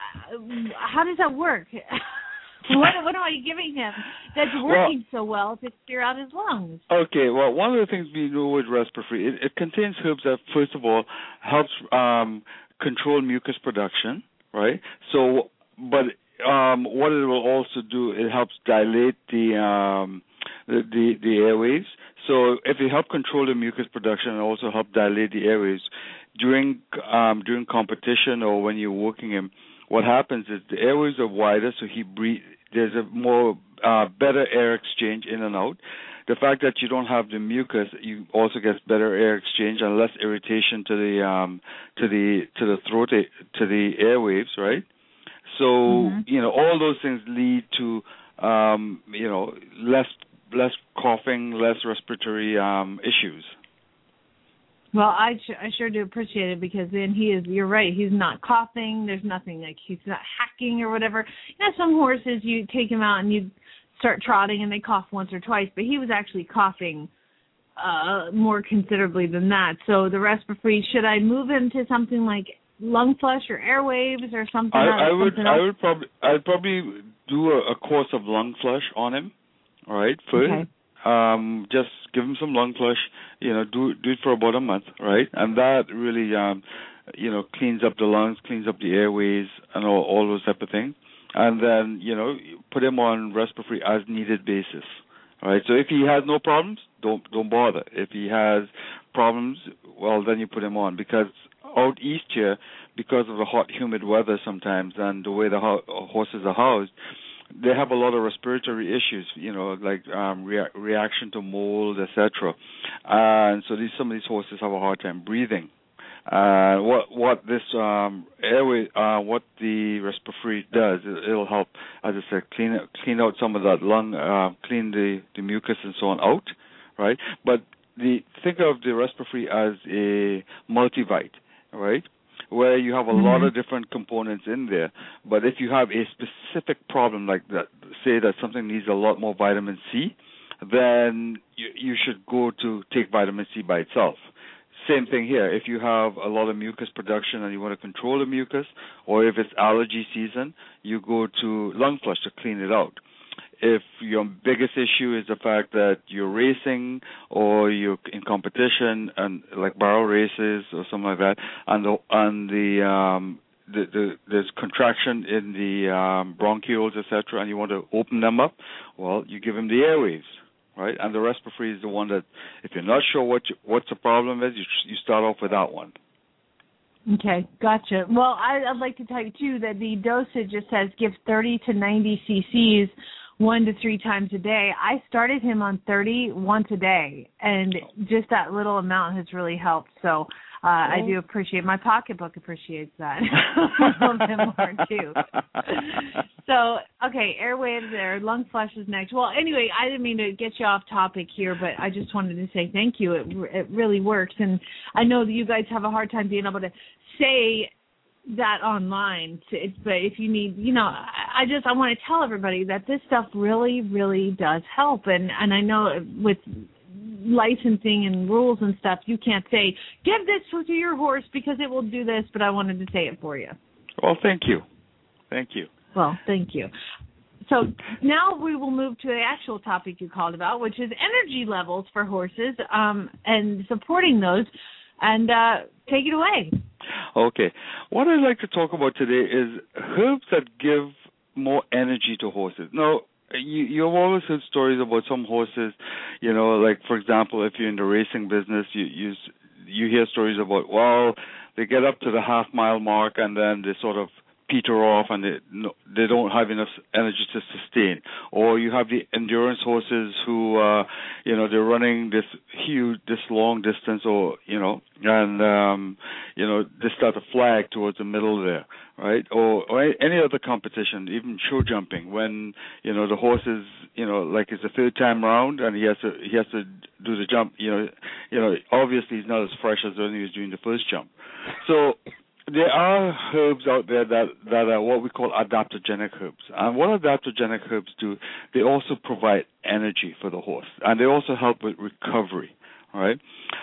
Speaker 4: how does that work? What, what am I giving him that's working well, so well to clear out his lungs?
Speaker 12: Okay, well, one of the things we know with Respirafree, it, it contains herbs that, first of all, helps um, control mucus production, right? So, but um, what it will also do, it helps dilate the um, the, the, the airways. So if it help control the mucus production and also help dilate the airways during um, during competition or when you're working him, what happens is the airways are wider, so he breathe. There's a more uh, better air exchange in and out. The fact that you don't have the mucus, you also get better air exchange and less irritation to the um, to the to the throat to the airwaves, right? So mm-hmm. you know all those things lead to um, you know less less coughing, less respiratory um, issues.
Speaker 4: Well, I, sh- I sure do appreciate it because then he is, you're right, he's not coughing, there's nothing, like he's not hacking or whatever. You know, some horses, you take him out and you start trotting and they cough once or twice, but he was actually coughing uh, more considerably than that. So the Respirafree, should I move him to something like lung flush or airwaves or something?
Speaker 12: I, I would,
Speaker 4: something
Speaker 12: I would probably, I'd probably do a, a course of lung flush on him, all right, first.
Speaker 4: Okay.
Speaker 12: Um, just give him some lung flush, you know, do do it for about a month, right? And that really, um, you know, cleans up the lungs, cleans up the airways, and all, all those type of things. And then, you know, put him on Respirafree as needed basis, right? So if he has no problems, don't don't bother. If he has problems, well, then you put him on because out east here, because of the hot, humid weather sometimes and the way the ho- horses are housed, they have a lot of respiratory issues, you know, like um, rea- reaction to mold, et cetera. Uh, and so these some of these horses have a hard time breathing. Uh, what what this um, airway, uh, what the Respirafree does, it, it'll help, as I said, clean clean out some of that lung, uh, clean the, the mucus and so on out, right? But the think of the Respirafree as a multivite, right? where you have a mm-hmm. lot of different components in there. But if you have a specific problem like that, say that something needs a lot more vitamin C, then you, you should go to take vitamin C by itself. Same thing here. If you have a lot of mucus production and you want to control the mucus, or if it's allergy season, you go to Lung Flush to clean it out. If your biggest issue is the fact that you're racing or you're in competition and like barrel races or something like that, and the and the um the, the there's contraction in the um, bronchioles, et cetera, and you want to open them up, well, you give them the airwaves, right? And the respiratory is the one that, if you're not sure what you, what the problem is, you you start off with that one.
Speaker 4: Okay, gotcha. Well, I, I'd like to tell you too that the dosage, it says give thirty to ninety cc's. One to three times a day. I started him on thirty once a day, and just that little amount has really helped. So uh, oh. I do appreciate, my pocketbook appreciates that a little bit more too. So, okay, airwaves there, Lung Flush is next. Well, anyway, I didn't mean to get you off topic here, but I just wanted to say thank you. It, it really works, and I know that you guys have a hard time being able to say that online, but if you need, you know, I just, I want to tell everybody that this stuff really, really does help. And, and I know with licensing and rules and stuff, you can't say, give this to your horse because it will do this, but I wanted to say it for you.
Speaker 12: Well, thank you. Thank you.
Speaker 4: Well, thank you. So now we will move to the actual topic you called about, which is energy levels for horses um, and supporting those. And uh, take it away.
Speaker 12: Okay. What I'd like to talk about today is herbs that give more energy to horses. Now, you, you've always heard stories about some horses, you know, like, for example, if you're in the racing business, you you, you hear stories about, well, they get up to the half-mile mark and then they sort of peter off and they no, they don't have enough energy to sustain. Or you have the endurance horses who, uh, you know, they're running this huge, this long distance, or you know, and um, you know, they start to flag towards the middle there, right? Or, or any other competition, even show jumping, when you know the horse is, you know, like it's the third time round and he has to he has to do the jump. You know, you know, obviously he's not as fresh as when he was doing the first jump. So there are herbs out there that, that are what we call adaptogenic herbs. And what adaptogenic herbs do, they also provide energy for the horse. And they also help with recovery, right?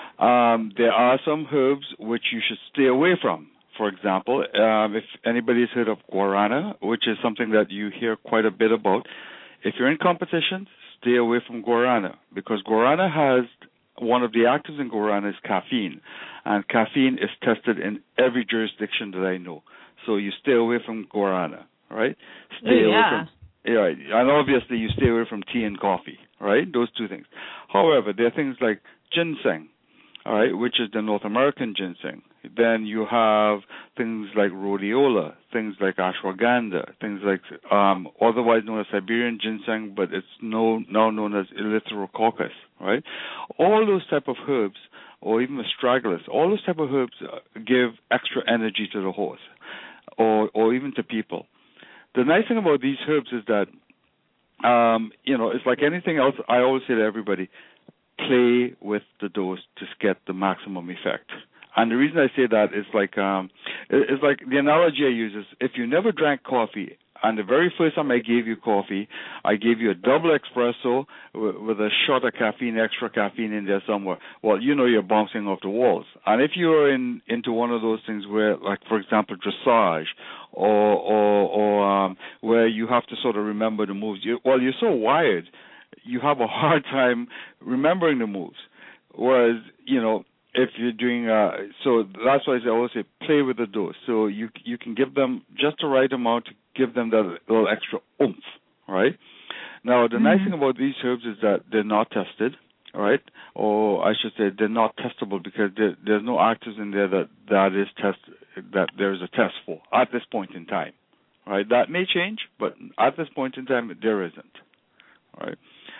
Speaker 12: Um, there are some herbs which you should stay away from. For example, um, if anybody's heard of guarana, which is something that you hear quite a bit about, if you're in competition, stay away from guarana, because guarana has, one of the actives in guarana is caffeine, and caffeine is tested in every jurisdiction that I know. So you stay away from guarana, right? Stay
Speaker 4: yeah.
Speaker 12: away from, yeah, right. And obviously you stay away from tea and coffee, right? Those two things. However, there are things like ginseng, all right, which is the North American ginseng. Then you have things like rhodiola, things like ashwagandha, things like um, otherwise known as Siberian ginseng, but it's no, now known as Eleutherococcus, right? All those type of herbs, or even astragalus, all those type of herbs give extra energy to the horse, or or even to people. The nice thing about these herbs is that, um, you know, it's like anything else. I always say to everybody, play with the dose to get the maximum effect. And the reason I say that is like, um, it's like the analogy I use is, if you never drank coffee, and the very first time I gave you coffee, I gave you a double espresso with, with a shot of caffeine, extra caffeine in there somewhere. Well, you know you're bouncing off the walls. And if you're in into one of those things where, like, for example, dressage, or or, or um, where you have to sort of remember the moves, you, well, you're so wired, you have a hard time remembering the moves. Whereas, you know, if you're doing, uh, so that's why I always say play with the dose. So you you can give them just the right amount to give them that little extra oomph, right? Now, the mm-hmm. nice thing about these herbs is that they're not tested, right? Or I should say they're not testable, because there, there's no actives in there that, that is test that there's a test for at this point in time, right? That may change, but at this point in time, there isn't, right?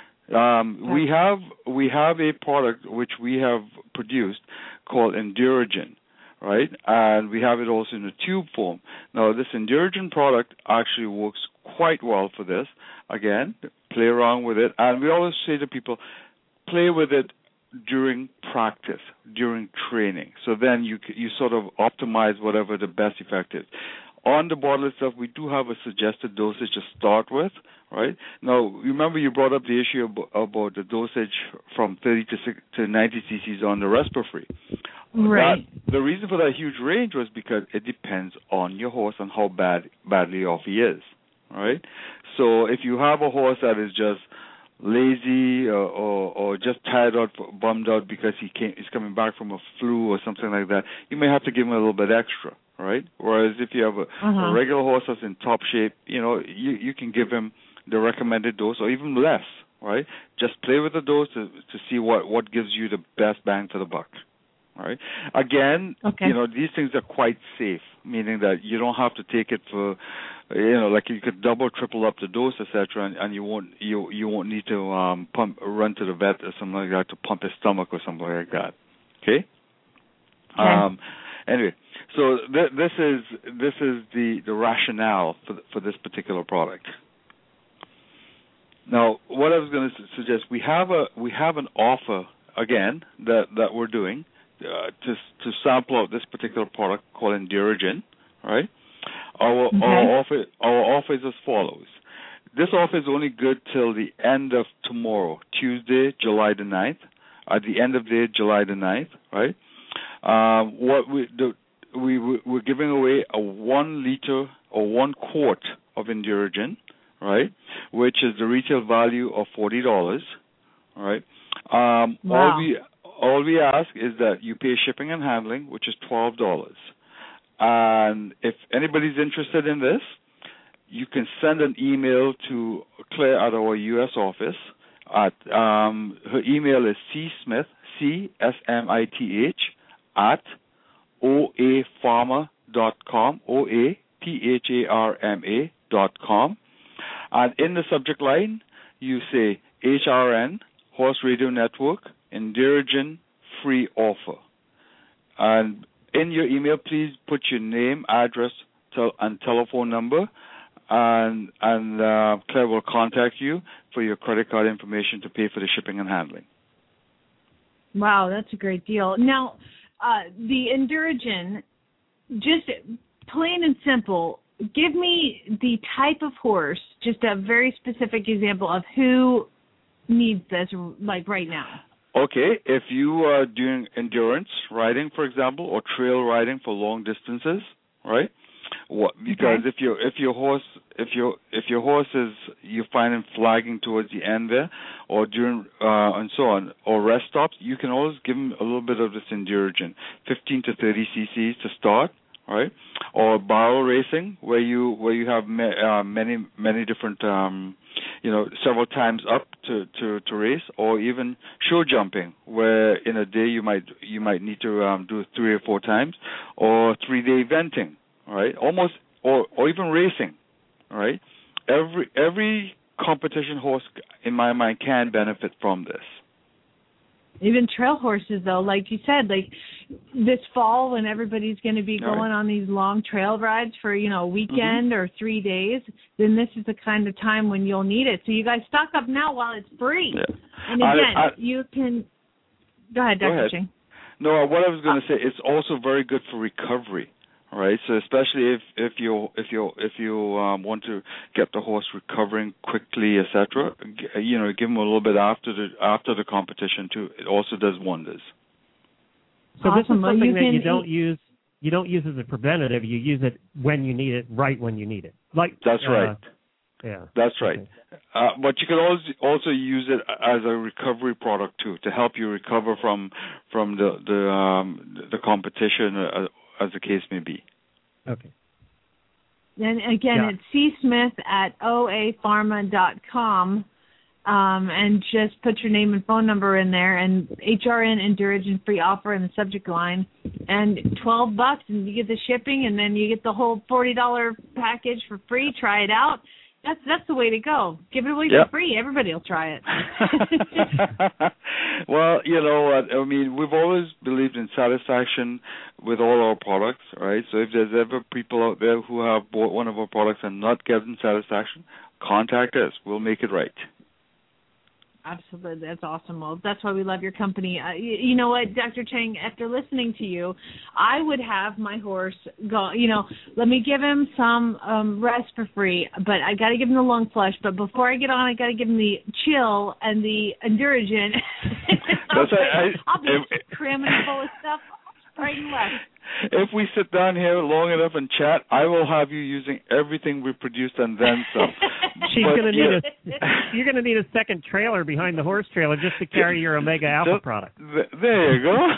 Speaker 12: Um, we have we have a product which we have produced called Enduragen, right? And we have it also in a tube form. Now, this Enduragen product actually works quite well for this. Again, play around with it. And we always say to people, play with it during practice, during training. So then you you sort of optimize whatever the best effect is. On the bottle itself, we do have a suggested dosage to start with, right? Now, remember you brought up the issue about, about the dosage from thirty to, six, to ninety cc's on the Respirafree.
Speaker 4: Right.
Speaker 12: That, the reason for that huge range was because it depends on your horse and how bad badly off he is, right? So if you have a horse that is just lazy or, or, or just tired out, bummed out because he came, he's coming back from a flu or something like that, you may have to give him a little bit extra, right? Whereas if you have a,
Speaker 4: uh-huh.
Speaker 12: a regular horse that's in top shape, you know, you, you can give him the recommended dose or even less, right? Just play with the dose to, to see what, what gives you the best bang for the buck. All right. Again,
Speaker 4: okay.
Speaker 12: you know, these things are quite safe, meaning that you don't have to take it for, you know, like you could double, triple up the dose, et cetera, and, and you won't you you won't need to um, pump, run to the vet or something like that to pump his stomach or something like that. Okay.
Speaker 4: okay.
Speaker 12: Um. Anyway, so th- this is this is the, the rationale for the, for this particular product. Now, what I was going to suggest, we have a we have an offer again that that we're doing. Uh, to to sample out this particular product called Enduragen, right? Our
Speaker 4: okay.
Speaker 12: our offer our offer is as follows. This offer is only good till the end of tomorrow, Tuesday, July the ninth. At the end of the day, July the ninth, right? Um, what we do, we we're giving away a one liter or one quart of Enduragen, right? Which is the retail value of forty dollars, right? Um,
Speaker 4: wow.
Speaker 12: All we All we ask is that you pay shipping and handling, which is twelve dollars. And if anybody's interested in this, you can send an email to Claire at our U S office. At um, her email is csmith, C S M I T H, at o a pharma dot com, O A P H A R M A dot com. And in the subject line, you say H R N, Horse Radio Network, Enduragen free offer. And in your email, please put your name, address, tel- and telephone number, and and uh, Claire will contact you for your credit card information to pay for the shipping and handling.
Speaker 4: Wow, that's a great deal. Now, uh, the Enduragen, just plain and simple, give me the type of horse, just a very specific example of who needs this, like right now.
Speaker 12: Okay, if you are doing endurance riding, for example, or trail riding for long distances, right? What, because
Speaker 4: okay.
Speaker 12: if your if your horse if your if your horse is you find him flagging towards the end there, or during uh, and so on, or rest stops, you can always give him a little bit of this Enduragen, fifteen to thirty cc's to start, right? Or barrel racing, where you where you have ma- uh, many many different um, you know several times up to, to, to race, or even show jumping, where in a day you might you might need to um, do three or four times, or three day eventing. Right, almost, or or even racing, right? Every every competition horse, in my mind, can benefit from this.
Speaker 4: Even trail horses, though, like you said, like this fall when everybody's going to be
Speaker 12: All
Speaker 4: going
Speaker 12: right.
Speaker 4: on these long trail rides for, you know, a weekend
Speaker 12: mm-hmm.
Speaker 4: or three days, then this is the kind of time when you'll need it. So you guys stock up now while it's free.
Speaker 12: Yeah.
Speaker 4: And again,
Speaker 12: I, I,
Speaker 4: you can. Go ahead, Doctor
Speaker 12: Go ahead.
Speaker 4: Cheng.
Speaker 12: No, what I was going to say, it's also very good for recovery. Right, so especially if if you if you if you um, want to get the horse recovering quickly, et cetera, you know, give him a little bit after the after the competition too. It also does wonders.
Speaker 2: So
Speaker 4: awesome.
Speaker 2: this is something
Speaker 4: you
Speaker 2: that you
Speaker 4: can
Speaker 2: don't
Speaker 4: eat.
Speaker 2: use. You don't use as a preventative. You use it when you need it, right when you need it. Like
Speaker 12: that's
Speaker 2: uh,
Speaker 12: right.
Speaker 2: Yeah,
Speaker 12: that's right.
Speaker 2: Okay.
Speaker 12: Uh, but you can also also use it as a recovery product too, to help you recover from from the the um, the competition. Uh, as the case may be.
Speaker 2: Okay.
Speaker 4: And again,
Speaker 2: yeah.
Speaker 4: it's C Smith at O A pharma dot com, um, and just put your name and phone number in there, and H R N Enduragen free offer in the subject line, and twelve bucks, and you get the shipping, and then you get the whole forty dollar package for free. Try it out. That's that's the way to go. Give it away
Speaker 12: yep.
Speaker 4: for free. Everybody will try it.
Speaker 12: Well, you know what? I mean, we've always believed in satisfaction with all our products, right? So if there's ever people out there who have bought one of our products and not getting satisfaction, contact us. We'll make it right.
Speaker 4: Absolutely. That's awesome. Well, that's why we love your company. Uh, you, you know what, Doctor Chang, after listening to you, I would have my horse go, you know, let me give him some um, rest for free, but I got to give him the lung flush. But before I get on, I got to give him the chill and the Enduragen.
Speaker 12: That's
Speaker 4: I'll,
Speaker 12: I, I,
Speaker 4: I'll be
Speaker 12: if,
Speaker 4: cramming full of stuff right and left.
Speaker 12: If we sit down here long enough and chat, I will have you using everything we produced and then some.
Speaker 2: She's
Speaker 12: But,
Speaker 2: gonna
Speaker 12: yeah.
Speaker 2: need a. You're gonna need a second trailer behind the horse trailer just to carry your Omega Alpha
Speaker 12: Just-
Speaker 2: product.
Speaker 12: th- there you go.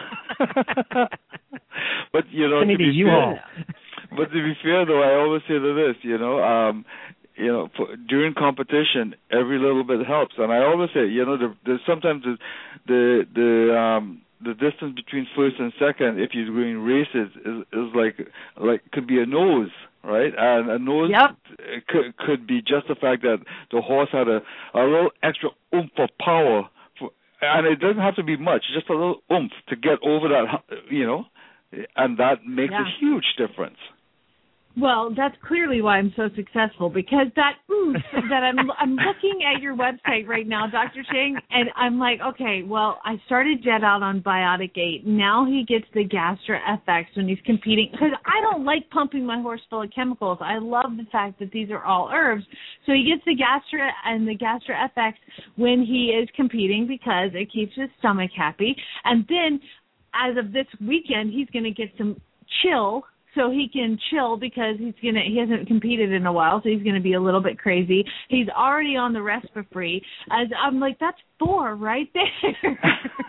Speaker 12: But you know,
Speaker 2: I
Speaker 12: to
Speaker 2: need a
Speaker 12: be
Speaker 2: U-Haul.
Speaker 12: fair, but to be fair though, I always say to this, you know, um, you know, for, during competition, every little bit helps, and I always say, you know, the, the sometimes the the the um. the distance between first and second, if you're doing races, is, is like like could be a nose, right? And a nose
Speaker 4: yep.
Speaker 12: could could be just the fact that the horse had a, a little extra oomph of power, for, and it doesn't have to be much, just a little oomph to get over that, you know, and that makes
Speaker 4: yeah.
Speaker 12: a huge difference.
Speaker 4: Well, that's clearly why I'm so successful, because that oomph that I'm I'm looking at your website right now, Doctor Chang, and I'm like, okay, well, I started Jet out on Biotic eight. Now he gets the Gastra F X when he's competing, because I don't like pumping my horse full of chemicals. I love the fact that these are all herbs. So he gets the Gastra and the Gastra F X when he is competing because it keeps his stomach happy. And then as of this weekend, he's going to get some chill, so he can chill because he's gonna he hasn't competed in a while, so he's gonna be a little bit crazy. He's already on the rest for free. As I'm like, that's four right there.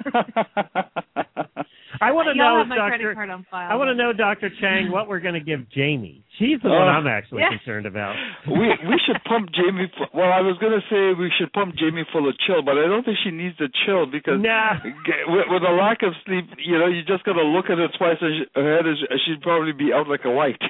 Speaker 2: I want to
Speaker 4: Y'all
Speaker 2: know,
Speaker 4: have my
Speaker 2: Doctor
Speaker 4: credit card on file.
Speaker 2: I want to know, Doctor Chang, what we're going to give Jamie. She's the
Speaker 12: Uh,
Speaker 2: one I'm actually
Speaker 4: yeah.
Speaker 2: concerned about.
Speaker 12: we we should pump Jamie. Full, well, I was going to say we should pump Jamie full of chill, but I don't think she needs the chill because
Speaker 2: Nah.
Speaker 12: g- with, with a lack of sleep, you know, you just got to look at her twice and she- her head is she'd probably be out like a white.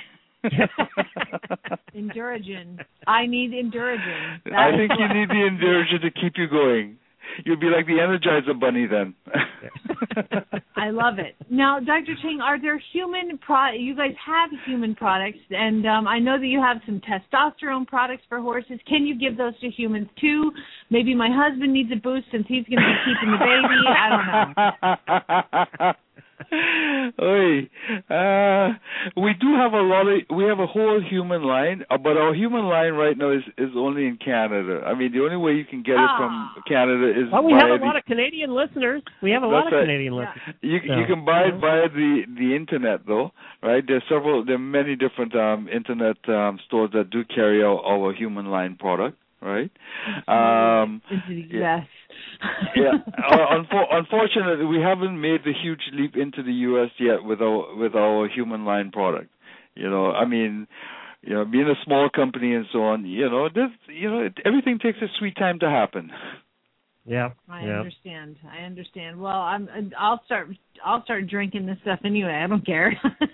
Speaker 4: Enduragen. I need Enduragen. That
Speaker 12: I
Speaker 4: is
Speaker 12: think you
Speaker 4: what-
Speaker 12: need the Enduragen to keep you going. You'll be like the Energizer Bunny then.
Speaker 4: I love it. Now, Doctor Chang, are there human pro? You guys have human products, and um, I know that you have some testosterone products for horses. Can you give those to humans too? Maybe my husband needs a boost since he's going to be keeping the baby. I don't know.
Speaker 12: Oy. Uh, we do have a lot of, we have a whole human line, uh, but our human line right now is, is only in Canada. I mean, the only way you can get it
Speaker 4: Ah.
Speaker 12: from Canada is
Speaker 2: Well, we
Speaker 12: via
Speaker 2: have a
Speaker 12: the,
Speaker 2: lot of Canadian listeners. We have a
Speaker 12: That's
Speaker 2: lot of
Speaker 12: right.
Speaker 2: Canadian
Speaker 4: Yeah.
Speaker 2: listeners.
Speaker 12: You
Speaker 2: So,
Speaker 12: you can buy
Speaker 2: you
Speaker 12: it
Speaker 2: know.
Speaker 12: via the the internet though, right? There's several, there are many different um, internet um, stores that do carry our, our human line product, right? Um,
Speaker 4: Into the U
Speaker 12: yeah.
Speaker 4: S
Speaker 12: yeah. Uh, unfor- unfortunately, we haven't made the huge leap into the U S yet with our with our human line product. You know, I mean, you know, being a small company and so on, you know, this, you know, it, everything takes a sweet time to happen.
Speaker 2: Yeah.
Speaker 4: I
Speaker 2: yeah.
Speaker 4: understand. I understand. Well, I'm. I'll start. I'll start drinking this stuff anyway. I don't care.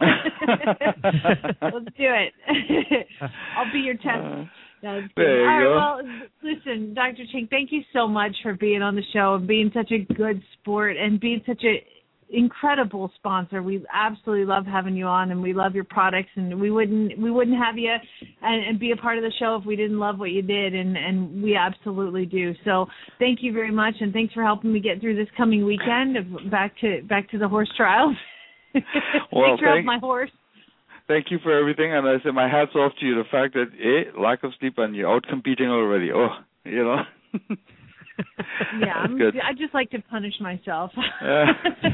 Speaker 4: Let's do it. I'll be your test.
Speaker 12: Uh,
Speaker 4: That's good.
Speaker 12: there you
Speaker 4: All right.
Speaker 12: go.
Speaker 4: Well, listen, Doctor Chang, thank you so much for being on the show and being such a good sport and being such a incredible sponsor. We absolutely love having you on, and we love your products, and we wouldn't we wouldn't have you and, and be a part of the show if we didn't love what you did, and, and we absolutely do. So thank you very much, and thanks for helping me get through this coming weekend of back to back to the horse trials.
Speaker 12: Well,
Speaker 4: Take care of
Speaker 12: thank-
Speaker 4: my horse.
Speaker 12: Thank you for everything, and I say my hat's off to you. The fact that eh, lack of sleep and you're out competing already. Oh, you know.
Speaker 4: Yeah, I'm,
Speaker 12: good.
Speaker 4: I just like to punish myself.
Speaker 12: Uh,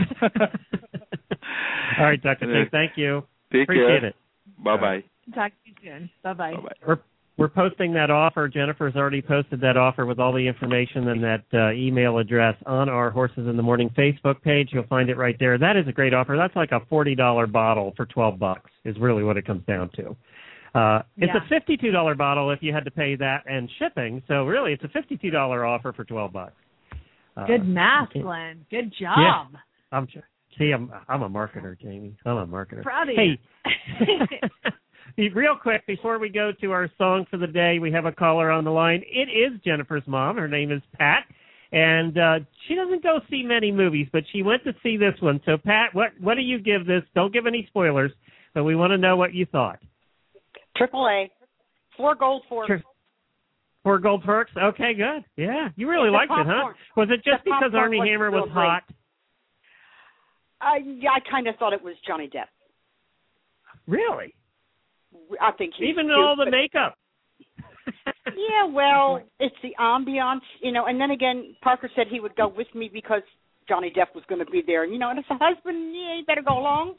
Speaker 2: All right, Doctor Chang, thank you.
Speaker 12: Take
Speaker 2: Appreciate
Speaker 12: care.
Speaker 2: it.
Speaker 12: Bye bye.
Speaker 4: Talk to you soon. Bye-bye.
Speaker 12: Bye bye.
Speaker 2: We're we're posting that offer. Jennifer's already posted that offer with all the information and that uh, email address on our Horses in the Morning Facebook page. You'll find it right there. That is a great offer. That's like a forty dollars bottle for twelve bucks is really what it comes down to. Uh, it's
Speaker 4: Yeah.
Speaker 2: a fifty-two dollars bottle if you had to pay that and shipping. So really, it's a fifty-two dollars offer for twelve bucks. Uh,
Speaker 4: Good math, Glenn. Good job.
Speaker 2: Yeah. I'm see, I'm I'm a marketer, Jamie. I'm a marketer.
Speaker 4: Proud of
Speaker 2: hey,
Speaker 4: you.
Speaker 2: real quick before we go to our song for the day, we have a caller on the line. It is Jennifer's mom. Her name is Pat, and uh, she doesn't go see many movies, but she went to see this one. So, Pat, what what do you give this? Don't give any spoilers, but we want to know what you thought.
Speaker 13: Triple A. Four gold for
Speaker 2: Tri- Four gold perks? Okay, good. Yeah. You really
Speaker 13: The
Speaker 2: liked
Speaker 13: popcorn.
Speaker 2: it, huh? Was it just
Speaker 13: The
Speaker 2: because
Speaker 13: popcorn
Speaker 2: Armie
Speaker 13: was
Speaker 2: Hammer was
Speaker 13: real great.
Speaker 2: hot?
Speaker 13: Uh, yeah, I kind of thought it was Johnny Depp.
Speaker 2: Really?
Speaker 13: I think he's
Speaker 2: Even
Speaker 13: cute,
Speaker 2: all the
Speaker 13: but-
Speaker 2: makeup.
Speaker 13: Yeah, well, it's the ambiance, you know, and then again, Parker said he would go with me because Johnny Depp was going to be there. And, you know, and as a husband, yeah, you better go along.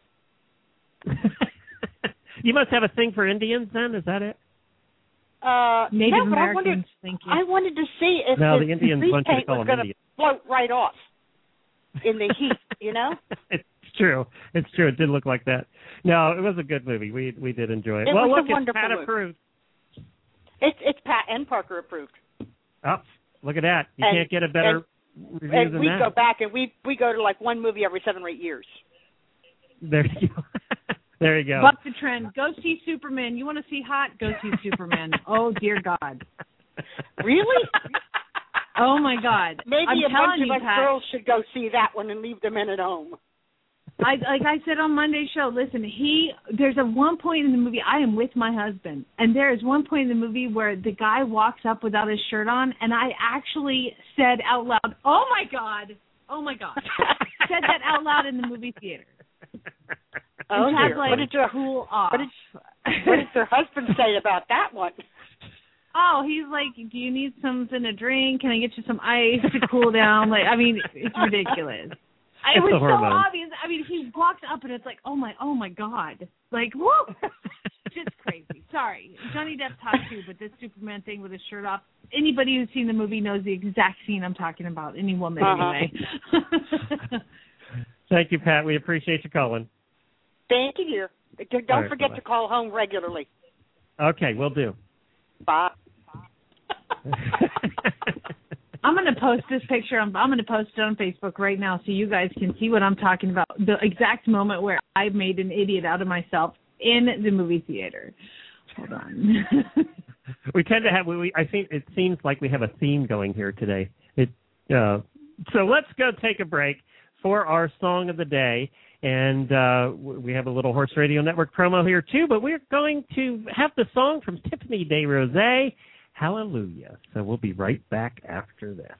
Speaker 2: You must have a thing for Indians then, is that it?
Speaker 13: Uh,
Speaker 4: Native
Speaker 13: no, but I wanted,
Speaker 4: Americans, thank you.
Speaker 13: I wanted to see if
Speaker 2: No,
Speaker 13: his
Speaker 2: the Indians
Speaker 13: grease
Speaker 2: want you to
Speaker 13: paint
Speaker 2: call
Speaker 13: was
Speaker 2: them
Speaker 13: going to
Speaker 2: Indians.
Speaker 13: float right off in the heat, you know?
Speaker 2: It's true. It's true. It did look like that. No, it was a good movie. We we did enjoy it.
Speaker 13: It
Speaker 2: well,
Speaker 13: was a
Speaker 2: look, it's
Speaker 13: wonderful
Speaker 2: Pat
Speaker 13: movie.
Speaker 2: approved.
Speaker 13: It's it's Pat and Parker approved.
Speaker 2: Oh, look at that. You
Speaker 13: And-
Speaker 2: can't get a better review
Speaker 13: And
Speaker 2: than
Speaker 13: we
Speaker 2: that.
Speaker 13: go back and we we go to like one movie every seven or eight years.
Speaker 2: There you go. There you go.
Speaker 4: Buck the trend. Go see Superman. You want to see hot? Go see Superman. Oh, dear God.
Speaker 13: Really?
Speaker 4: Oh, my God.
Speaker 13: Maybe
Speaker 4: I'm
Speaker 13: a
Speaker 4: telling
Speaker 13: bunch
Speaker 4: you,
Speaker 13: of us
Speaker 4: Pat,
Speaker 13: girls should go see that one and leave the men at home.
Speaker 4: I, like I said on Monday's show, listen, he, there's a one point in the movie, I am with my husband, and there is one point in the movie where the guy walks up without his shirt on, and I actually said out loud, oh, my God, oh, my God. Said that out loud in the movie theater.
Speaker 13: Oh,
Speaker 4: and Chad's
Speaker 13: dear.
Speaker 4: like,
Speaker 13: What did your,
Speaker 4: cool off.
Speaker 13: what did, what did your husband say about that one?
Speaker 4: Oh, he's like, do you need something to drink? Can I get you some ice to cool down? Like, I mean, it's ridiculous. It
Speaker 2: It's
Speaker 4: was
Speaker 2: the
Speaker 4: so
Speaker 2: hormones.
Speaker 4: obvious. I mean, he walked up and it's like, oh my, oh my God, like, whoa, just crazy. Sorry, Johnny Depp's hot too, but this Superman thing with his shirt off. Anybody who's seen the movie knows the exact scene I'm talking about. Any woman,
Speaker 13: Uh-huh.
Speaker 4: anyway.
Speaker 2: Thank you, Pat. We appreciate you calling.
Speaker 13: Thank you, dear. Don't
Speaker 2: All right,
Speaker 13: forget
Speaker 2: bye-bye.
Speaker 13: to call home regularly.
Speaker 2: Okay, we'll do.
Speaker 13: Bye.
Speaker 4: I'm going to post this picture. I'm, I'm going to post it on Facebook right now so you guys can see what I'm talking about. The exact moment where I made an idiot out of myself in the movie theater. Hold on.
Speaker 2: We tend to have. We, we I think it seems like we have a theme going here today. It. Uh, so let's go take a break for our song of the day, and uh, w- we have a little Horse Radio Network promo here too. But we're going to have the song from Tiffany DeRose, Hallelujah. So we'll be right back after this.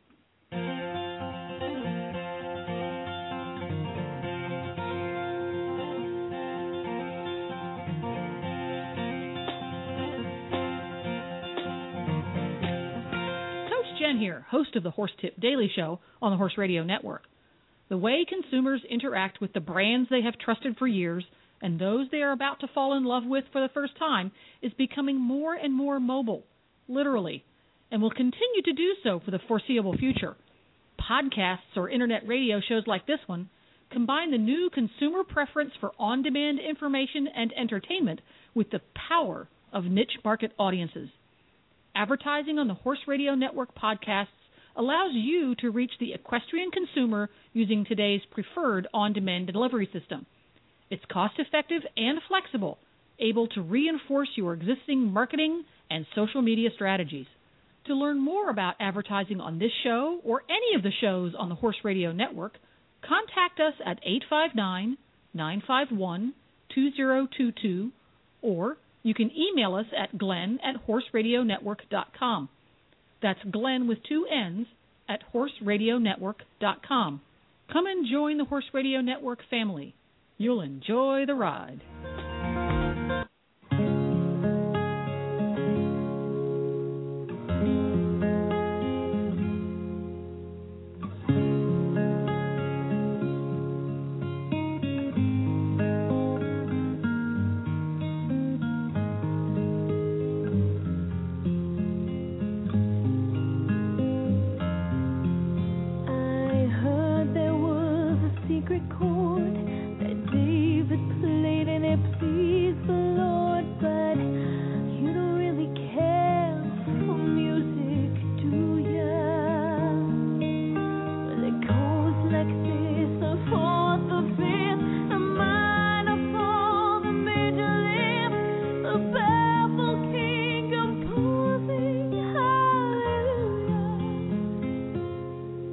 Speaker 10: Jen here, host of the Horse Tip Daily Show on the Horse Radio Network. The way consumers interact with the brands they have trusted for years and those they are about to fall in love with for the first time is becoming more and more mobile, literally, and will continue to do so for the foreseeable future. Podcasts or internet radio shows like this one combine the new consumer preference for on-demand information and entertainment with the power of niche market audiences. Advertising on the Horse Radio Network podcasts allows you to reach the equestrian consumer using today's preferred on-demand delivery system. It's cost-effective and flexible, able to reinforce your existing marketing and social media strategies. To learn more about advertising on this show or any of the shows on the Horse Radio Network, contact us at eight five nine, nine five one, two zero two two or you can email us at glenn at horse radio network dot com. That's Glenn with two N's at horse radio network dot com. Come and join the Horse Radio Network family. You'll enjoy the ride.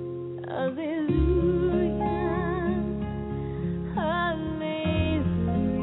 Speaker 14: Hallelujah, hallelujah.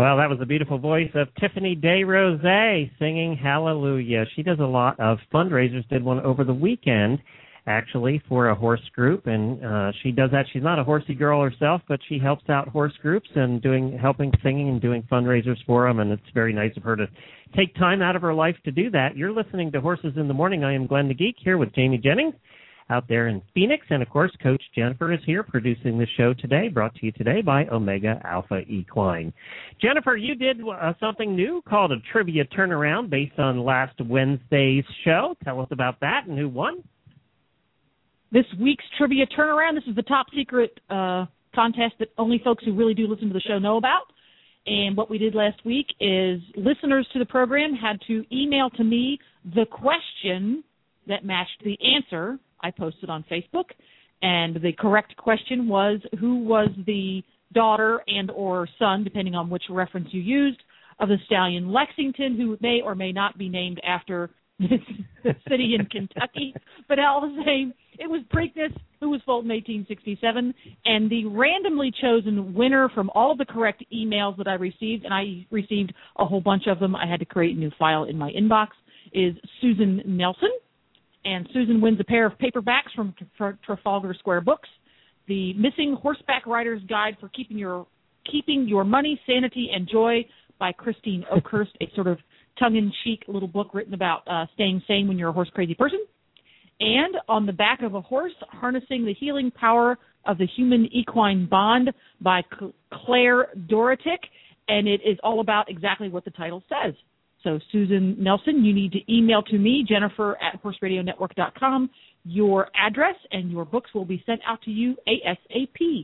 Speaker 2: Well, that was the beautiful voice of Tiffany DeRose singing Hallelujah. She does a lot of fundraisers, did one over the weekend, actually, for a horse group, and uh, she does that. She's not a horsey girl herself, but she helps out horse groups and doing, helping singing and doing fundraisers for them, and it's very nice of her to take time out of her life to do that. You're listening to Horses in the Morning. I am Glenn the Geek here with Jamie Jennings out there in Phoenix, and of course, Coach Jennifer is here producing the show today, brought to you today by Omega Alpha Equine. Jennifer, you did uh, something new called a trivia turnaround based on last Wednesday's show. Tell us about that and who won.
Speaker 10: This week's trivia turnaround, this is the top secret uh, contest that only folks who really do listen to the show know about. And what we did last week is listeners to the program had to email to me the question that matched the answer I posted on Facebook. And the correct question was, who was the daughter and or son, depending on which reference you used, of the stallion Lexington, who may or may not be named after this city in Kentucky, but all the same, it was Preakness, who was foaled in eighteen sixty-seven, and the randomly chosen winner from all of the correct emails that I received, and I received a whole bunch of them, I had to create a new file in my inbox, is Susan Nelson, and Susan wins a pair of paperbacks from Trafalgar Square Books, the Missing Horseback Rider's Guide for Keeping Your Keeping Your Money, Sanity, and Joy by Christine Oakhurst, a sort of tongue-in-cheek little book written about uh, staying sane when you're a horse-crazy person. And on the back of a horse, Harnessing the Healing Power of the Human Equine Bond by C- Claire Dorotic, and it is all about exactly what the title says. So, Susan Nelson, you need to email to me, Jennifer at horse radio network dot com, your address, and your books will be sent out to you ASAP.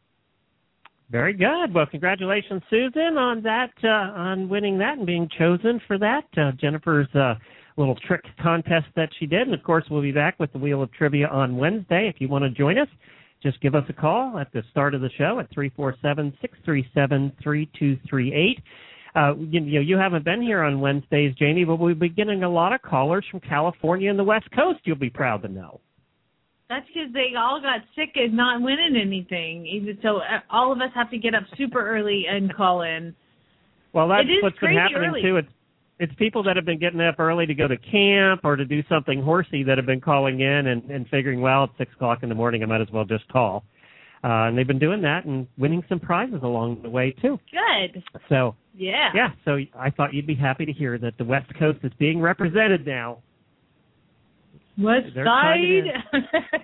Speaker 2: Very good. Well, congratulations, Susan, on that, uh, on winning that and being chosen for that. Uh, Jennifer's uh, little trick contest that she did. And, of course, we'll be back with the Wheel of Trivia on Wednesday. If you want to join us, just give us a call at the start of the show at three four seven, six three seven, three two three eight. Uh, you, you know, you haven't been here on Wednesdays, Jamie, but we'll be getting a lot of callers from California and the West Coast, you'll be proud to know.
Speaker 4: That's because they all got sick and not winning anything. Even so, all of us have to get up super early and call in.
Speaker 2: Well, that's
Speaker 4: it is
Speaker 2: what's been happening,
Speaker 4: early.
Speaker 2: too. It's, it's people that have been getting up early to go to camp or to do something horsey that have been calling in and, and figuring, well, it's six o'clock in the morning, I might as well just call. Uh, and they've been doing that and winning some prizes along the way, too.
Speaker 4: Good.
Speaker 2: So,
Speaker 4: yeah.
Speaker 2: Yeah, so I thought you'd be happy to hear that the West Coast is being represented now.
Speaker 4: West
Speaker 2: They're
Speaker 4: Side.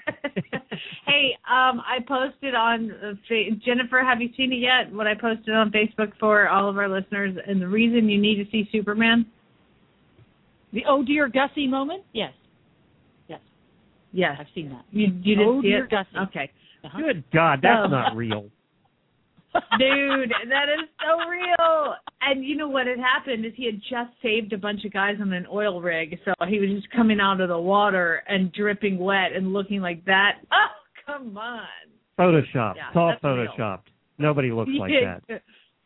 Speaker 4: Hey, um, I posted on uh, fa- Jennifer. Have you seen it yet? What I posted on Facebook for all of our listeners, and the reason you need to see Superman.
Speaker 10: The oh dear Gussie moment. Yes. Yes.
Speaker 4: Yes,
Speaker 10: I've seen that.
Speaker 4: You, you didn't
Speaker 10: oh
Speaker 4: see
Speaker 10: dear
Speaker 4: it?
Speaker 10: Gussie.
Speaker 4: Okay.
Speaker 10: Uh-huh.
Speaker 2: Good God, that's
Speaker 4: Oh.
Speaker 2: not real.
Speaker 4: Dude, that is so real. And you know what had happened is he had just saved a bunch of guys on an oil rig, so he was just coming out of the water and dripping wet and looking like that. Oh, come on.
Speaker 2: Photoshopped.
Speaker 4: Yeah,
Speaker 2: it's all
Speaker 4: that's real.
Speaker 2: photoshopped. Nobody looks like that.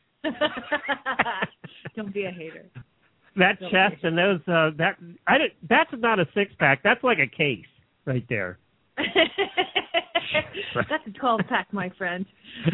Speaker 4: Don't be a hater.
Speaker 2: That
Speaker 4: Don't
Speaker 2: chest and those, uh, that I did, that's not a six-pack. That's like a case right there.
Speaker 4: That's a twelve-pack, my friend.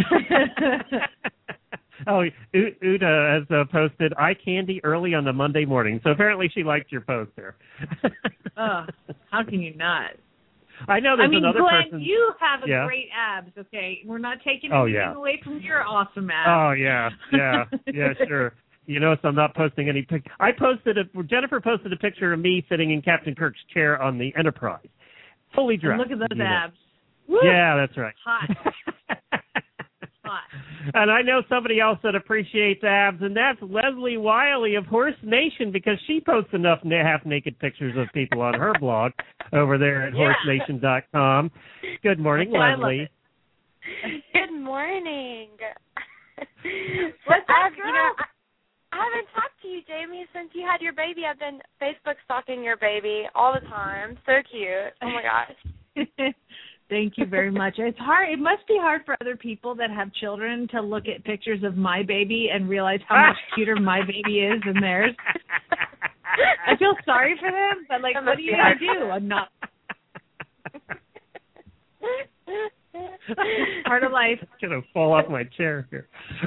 Speaker 2: Oh, U- Uda has uh, posted eye candy early on the Monday morning, so apparently she liked your post there.
Speaker 4: Oh, how can you not?
Speaker 2: I know there's
Speaker 4: I mean,
Speaker 2: another
Speaker 4: Glenn,
Speaker 2: person.
Speaker 4: you have a
Speaker 2: Yeah.
Speaker 4: great abs, okay? We're not taking
Speaker 2: Oh,
Speaker 4: anything
Speaker 2: yeah.
Speaker 4: away from your awesome abs.
Speaker 2: Oh, yeah, yeah, yeah, sure. You notice I'm not posting any pic. I posted a, Jennifer posted a picture of me sitting in Captain Kirk's chair on the Enterprise, fully
Speaker 4: And
Speaker 2: dressed.
Speaker 4: look at those
Speaker 2: you know.
Speaker 4: abs. Woo!
Speaker 2: Yeah, that's right.
Speaker 4: Hot. Hot.
Speaker 2: And I know somebody else that appreciates abs, and that's Leslie Wiley of Horse Nation, because she posts enough na- half-naked pictures of people on her blog over there at
Speaker 14: Yeah.
Speaker 2: horse nation dot com. Good morning,
Speaker 14: I love
Speaker 2: Leslie.
Speaker 14: it. Good morning.
Speaker 4: What's
Speaker 14: I,
Speaker 4: up,
Speaker 14: you know, I, I haven't talked to you, Jamie, since you had your baby. I've been Facebook stalking your baby all the time. So cute. Oh, my gosh.
Speaker 4: Thank you very much. It's hard. It must be hard for other people that have children to look at pictures of my baby and realize how much cuter my baby is than theirs. I feel sorry for them, but like, what are you gonna do? I'm not. Part of life.
Speaker 2: I'm going to fall off my chair here.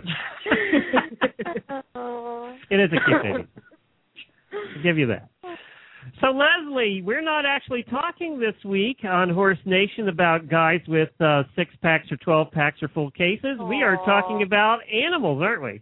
Speaker 2: It is a cute baby. I'll give you that. So, Leslie, we're not actually talking this week on Horse Nation about guys with uh, six-packs or twelve-packs or full cases. Aww. We are talking about animals, aren't we?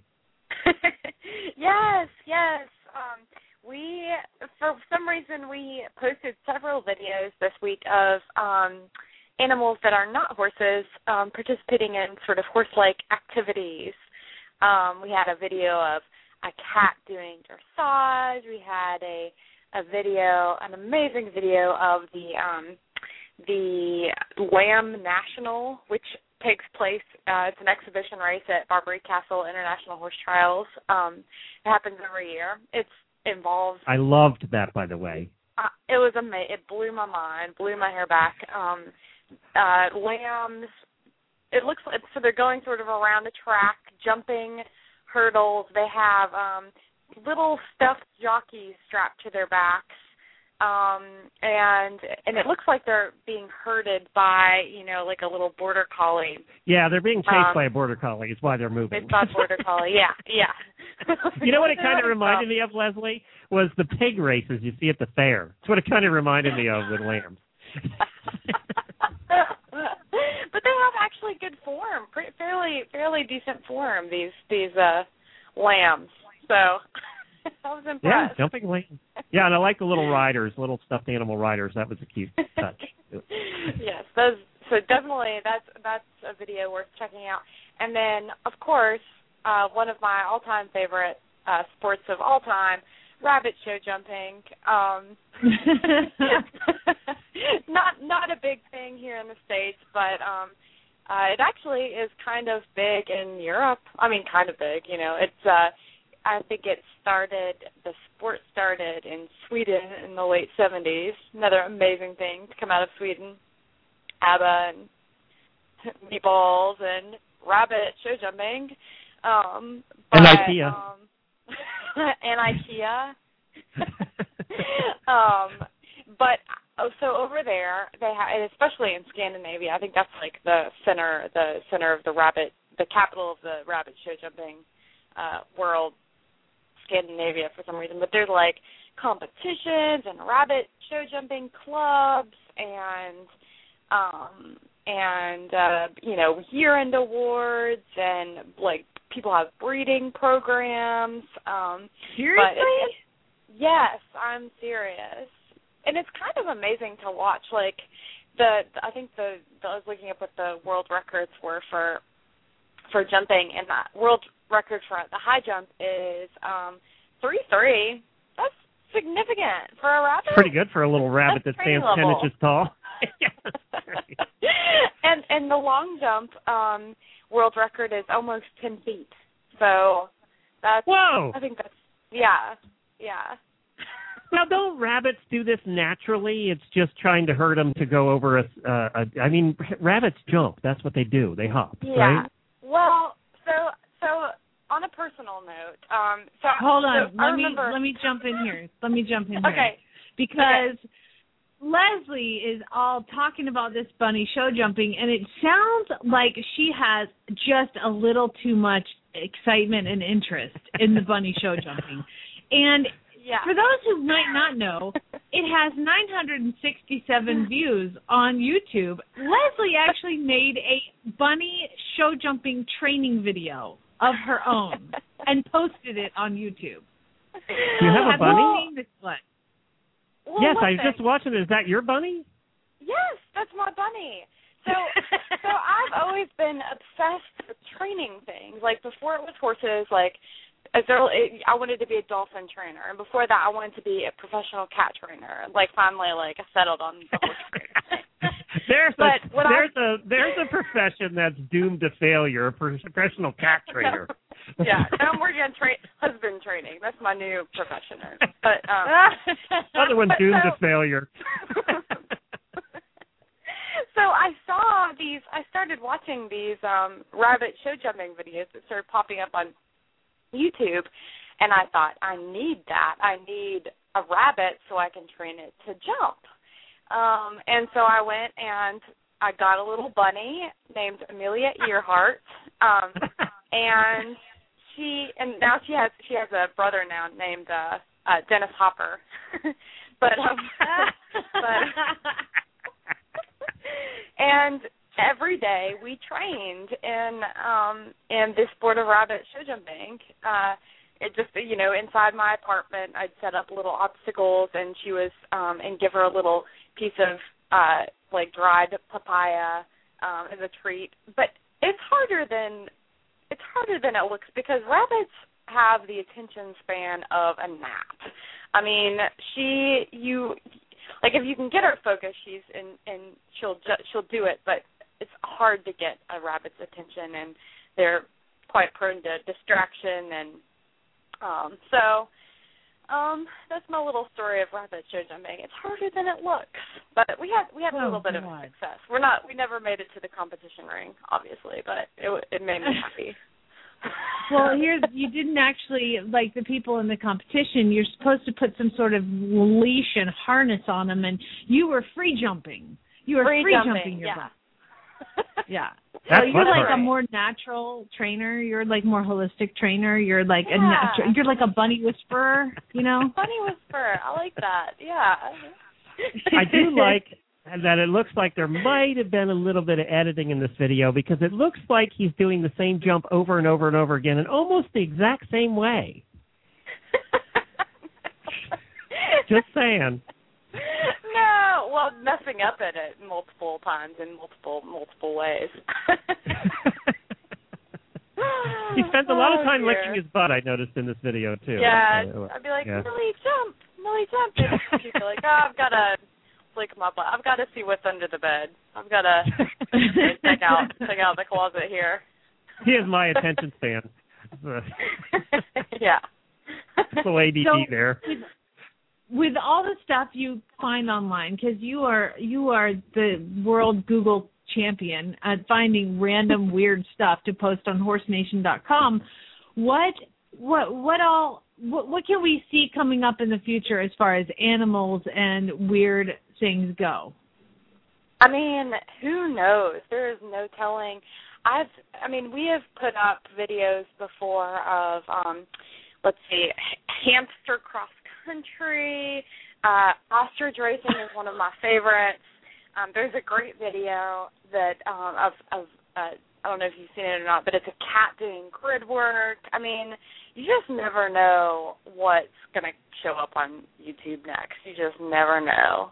Speaker 14: Yes, yes. Um, we, for some reason, we posted several videos this week of um, animals that are not horses um, participating in sort of horse-like activities. Um, we had a video of a cat doing dressage. We had a a video, an amazing video of the um, the Lamb National, which takes place. Uh, it's an exhibition race at Barbary Castle International Horse Trials. Um, it happens every year. It's involves.
Speaker 2: I loved that, by the way.
Speaker 14: Uh, it was amazing. It blew my mind, blew my hair back. Um, uh, lambs. It looks like so they're going sort of around the track, jumping hurdles. They have um, little stuffed jockeys strapped to their backs, um, and and it looks like they're being herded by, you know, like a little border collie.
Speaker 2: Yeah, they're being chased
Speaker 14: um,
Speaker 2: by a border collie. Is why they're moving.
Speaker 14: It's by border collie. Yeah, yeah.
Speaker 2: You know what it kind of reminded me of, Leslie, was the pig races you see at the fair. That's what it kind of reminded me of with lambs.
Speaker 14: But they have actually good form, pretty, fairly fairly decent form. These these uh, lambs. So I was impressed.
Speaker 2: Yeah, jumping lambs. Yeah, and I like the little riders, little stuffed animal riders. That was a cute touch.
Speaker 14: Yes, those. So definitely, that's that's a video worth checking out. And then, of course, uh, one of my all-time favorite uh, sports of all time, rabbit show jumping. Um, not not a big thing here in the States, but um, uh, it actually is kind of big in Europe. I mean, kind of big. You know, it's. Uh, I think it started. The sport started in Sweden in the late seventies. Another amazing thing to come out of Sweden. ABBA and meatballs and rabbit show jumping. Um, but,
Speaker 2: and IKEA.
Speaker 14: Um, and IKEA. um, but oh, so over there, they have, especially in Scandinavia, I think that's like the center, the center of the rabbit, the capital of the rabbit show jumping uh, world, Scandinavia for some reason. But there's like competitions and rabbit show jumping clubs and um, and uh, you know, year-end awards and like people have breeding programs. Um,
Speaker 4: Seriously?
Speaker 14: But it's, yes, I'm serious. And it's kind of amazing to watch. Like the, I think the, the I was looking up what the world records were for for jumping, and the world record for the high jump is um, three three. That's significant for a rabbit.
Speaker 2: Pretty good for a little rabbit
Speaker 14: That's
Speaker 2: that stands
Speaker 14: level.
Speaker 2: ten inches tall.
Speaker 14: and and the long jump um, world record is almost ten feet. So that's.
Speaker 2: Whoa!
Speaker 14: I think that's yeah, yeah.
Speaker 2: Now, don't rabbits do this naturally? It's just trying to herd them to go over a. Uh, a I mean, rabbits jump. That's what they do. They hop.
Speaker 14: Yeah.
Speaker 2: Right?
Speaker 14: Well, so so on a personal note, um, so
Speaker 4: hold on.
Speaker 14: So I
Speaker 4: let me
Speaker 14: remember...
Speaker 4: let me jump in here. Let me jump in here.
Speaker 14: Okay.
Speaker 4: Because
Speaker 14: okay.
Speaker 4: Leslie is all talking about this bunny show jumping, and it sounds like she has just a little too much excitement and interest in the bunny show jumping. And
Speaker 14: yeah.
Speaker 4: for those who might not know, it has nine hundred sixty-seven views on YouTube. Leslie actually made a bunny show jumping training video of her own and posted it on YouTube.
Speaker 2: Do you have, have a bunny?
Speaker 4: You seen this one?
Speaker 14: Well,
Speaker 2: yes, I was
Speaker 14: listen.
Speaker 2: just watching it. Is that your bunny?
Speaker 14: Yes, that's my bunny. So, so I've always been obsessed with training things. Like before it was horses, like as early, I wanted to be a dolphin trainer, and before that, I wanted to be a professional cat trainer. Like finally, like I settled on the horse training.
Speaker 2: There's
Speaker 14: but
Speaker 2: a there's I, a there's a profession that's doomed to failure. A professional cat trainer.
Speaker 14: Yeah, I'm working on tra- husband training. That's my new profession. But um,
Speaker 2: other one doomed so, to failure.
Speaker 14: So I saw these. I started watching these um, rabbit show jumping videos that started popping up on YouTube, and I thought, I need that. I need a rabbit so I can train it to jump. Um, and so I went and I got a little bunny named Amelia Earhart, um, and she and now she has she has a brother now named uh, uh, Dennis Hopper, but um, but and every day we trained in um, in this sport of rabbit show jumping. Uh, it just you know inside my apartment I'd set up little obstacles, and she was um, and give her a little piece of uh, like dried papaya um, as a treat. But it's harder than it's harder than it looks because rabbits have the attention span of a gnat. I mean, she you like if you can get her focused, she's and and she'll ju- she'll do it. But it's hard to get a rabbit's attention, and they're quite prone to distraction, and um, so. Um, that's my little story of rabbit show jumping. It's harder than it looks, but we had we had a little
Speaker 4: oh,
Speaker 14: bit
Speaker 4: God.
Speaker 14: of success. We're not we never made it to the competition ring, obviously, but it it made me happy.
Speaker 4: Well, here's you didn't actually like the people in the competition. You're supposed to put some sort of leash and harness on them, and you were free jumping. You were
Speaker 14: free,
Speaker 4: free
Speaker 14: jumping,
Speaker 4: jumping your
Speaker 14: yeah.
Speaker 4: butt. Yeah.
Speaker 2: That's
Speaker 4: so you're like
Speaker 2: right.
Speaker 4: a more natural trainer. You're like more holistic trainer. You're like
Speaker 14: yeah.
Speaker 4: a natural. You're like a bunny whisperer. You know.
Speaker 14: Bunny whisperer. I like that. Yeah.
Speaker 2: I do like that. It looks like there might have been a little bit of editing in this video because it looks like he's doing the same jump over and over and over again in almost the exact same way. Just saying.
Speaker 14: No, well, messing up at it multiple times in multiple multiple ways.
Speaker 2: He spends a lot of
Speaker 14: Oh,
Speaker 2: time
Speaker 14: dear.
Speaker 2: licking his butt, I noticed in this video, too.
Speaker 14: Yeah,
Speaker 2: Uh,
Speaker 14: I'd be like,
Speaker 2: yeah.
Speaker 14: Millie, jump, Millie, jump. And she'd be like, oh, I've got to lick my butt. I've got to see what's under the bed. I've got to check out check out the closet here.
Speaker 2: He has my attention span.
Speaker 14: Yeah.
Speaker 2: It's a lady
Speaker 4: So-
Speaker 2: D there.
Speaker 4: With all the stuff you find online, because you are you are the world Google champion at finding random weird stuff to post on horse nation dot com, what what what all what, what can we see coming up in the future as far as animals and weird things go?
Speaker 14: I mean, who knows? There is no telling. I've I mean, we have put up videos before of um let's see, hamster cross country, uh, ostrich racing is one of my favorites. Um, there's a great video that um, of, of uh, I don't know if you've seen it or not, but it's a cat doing grid work. I mean, you just never know what's going to show up on YouTube next. You just never know.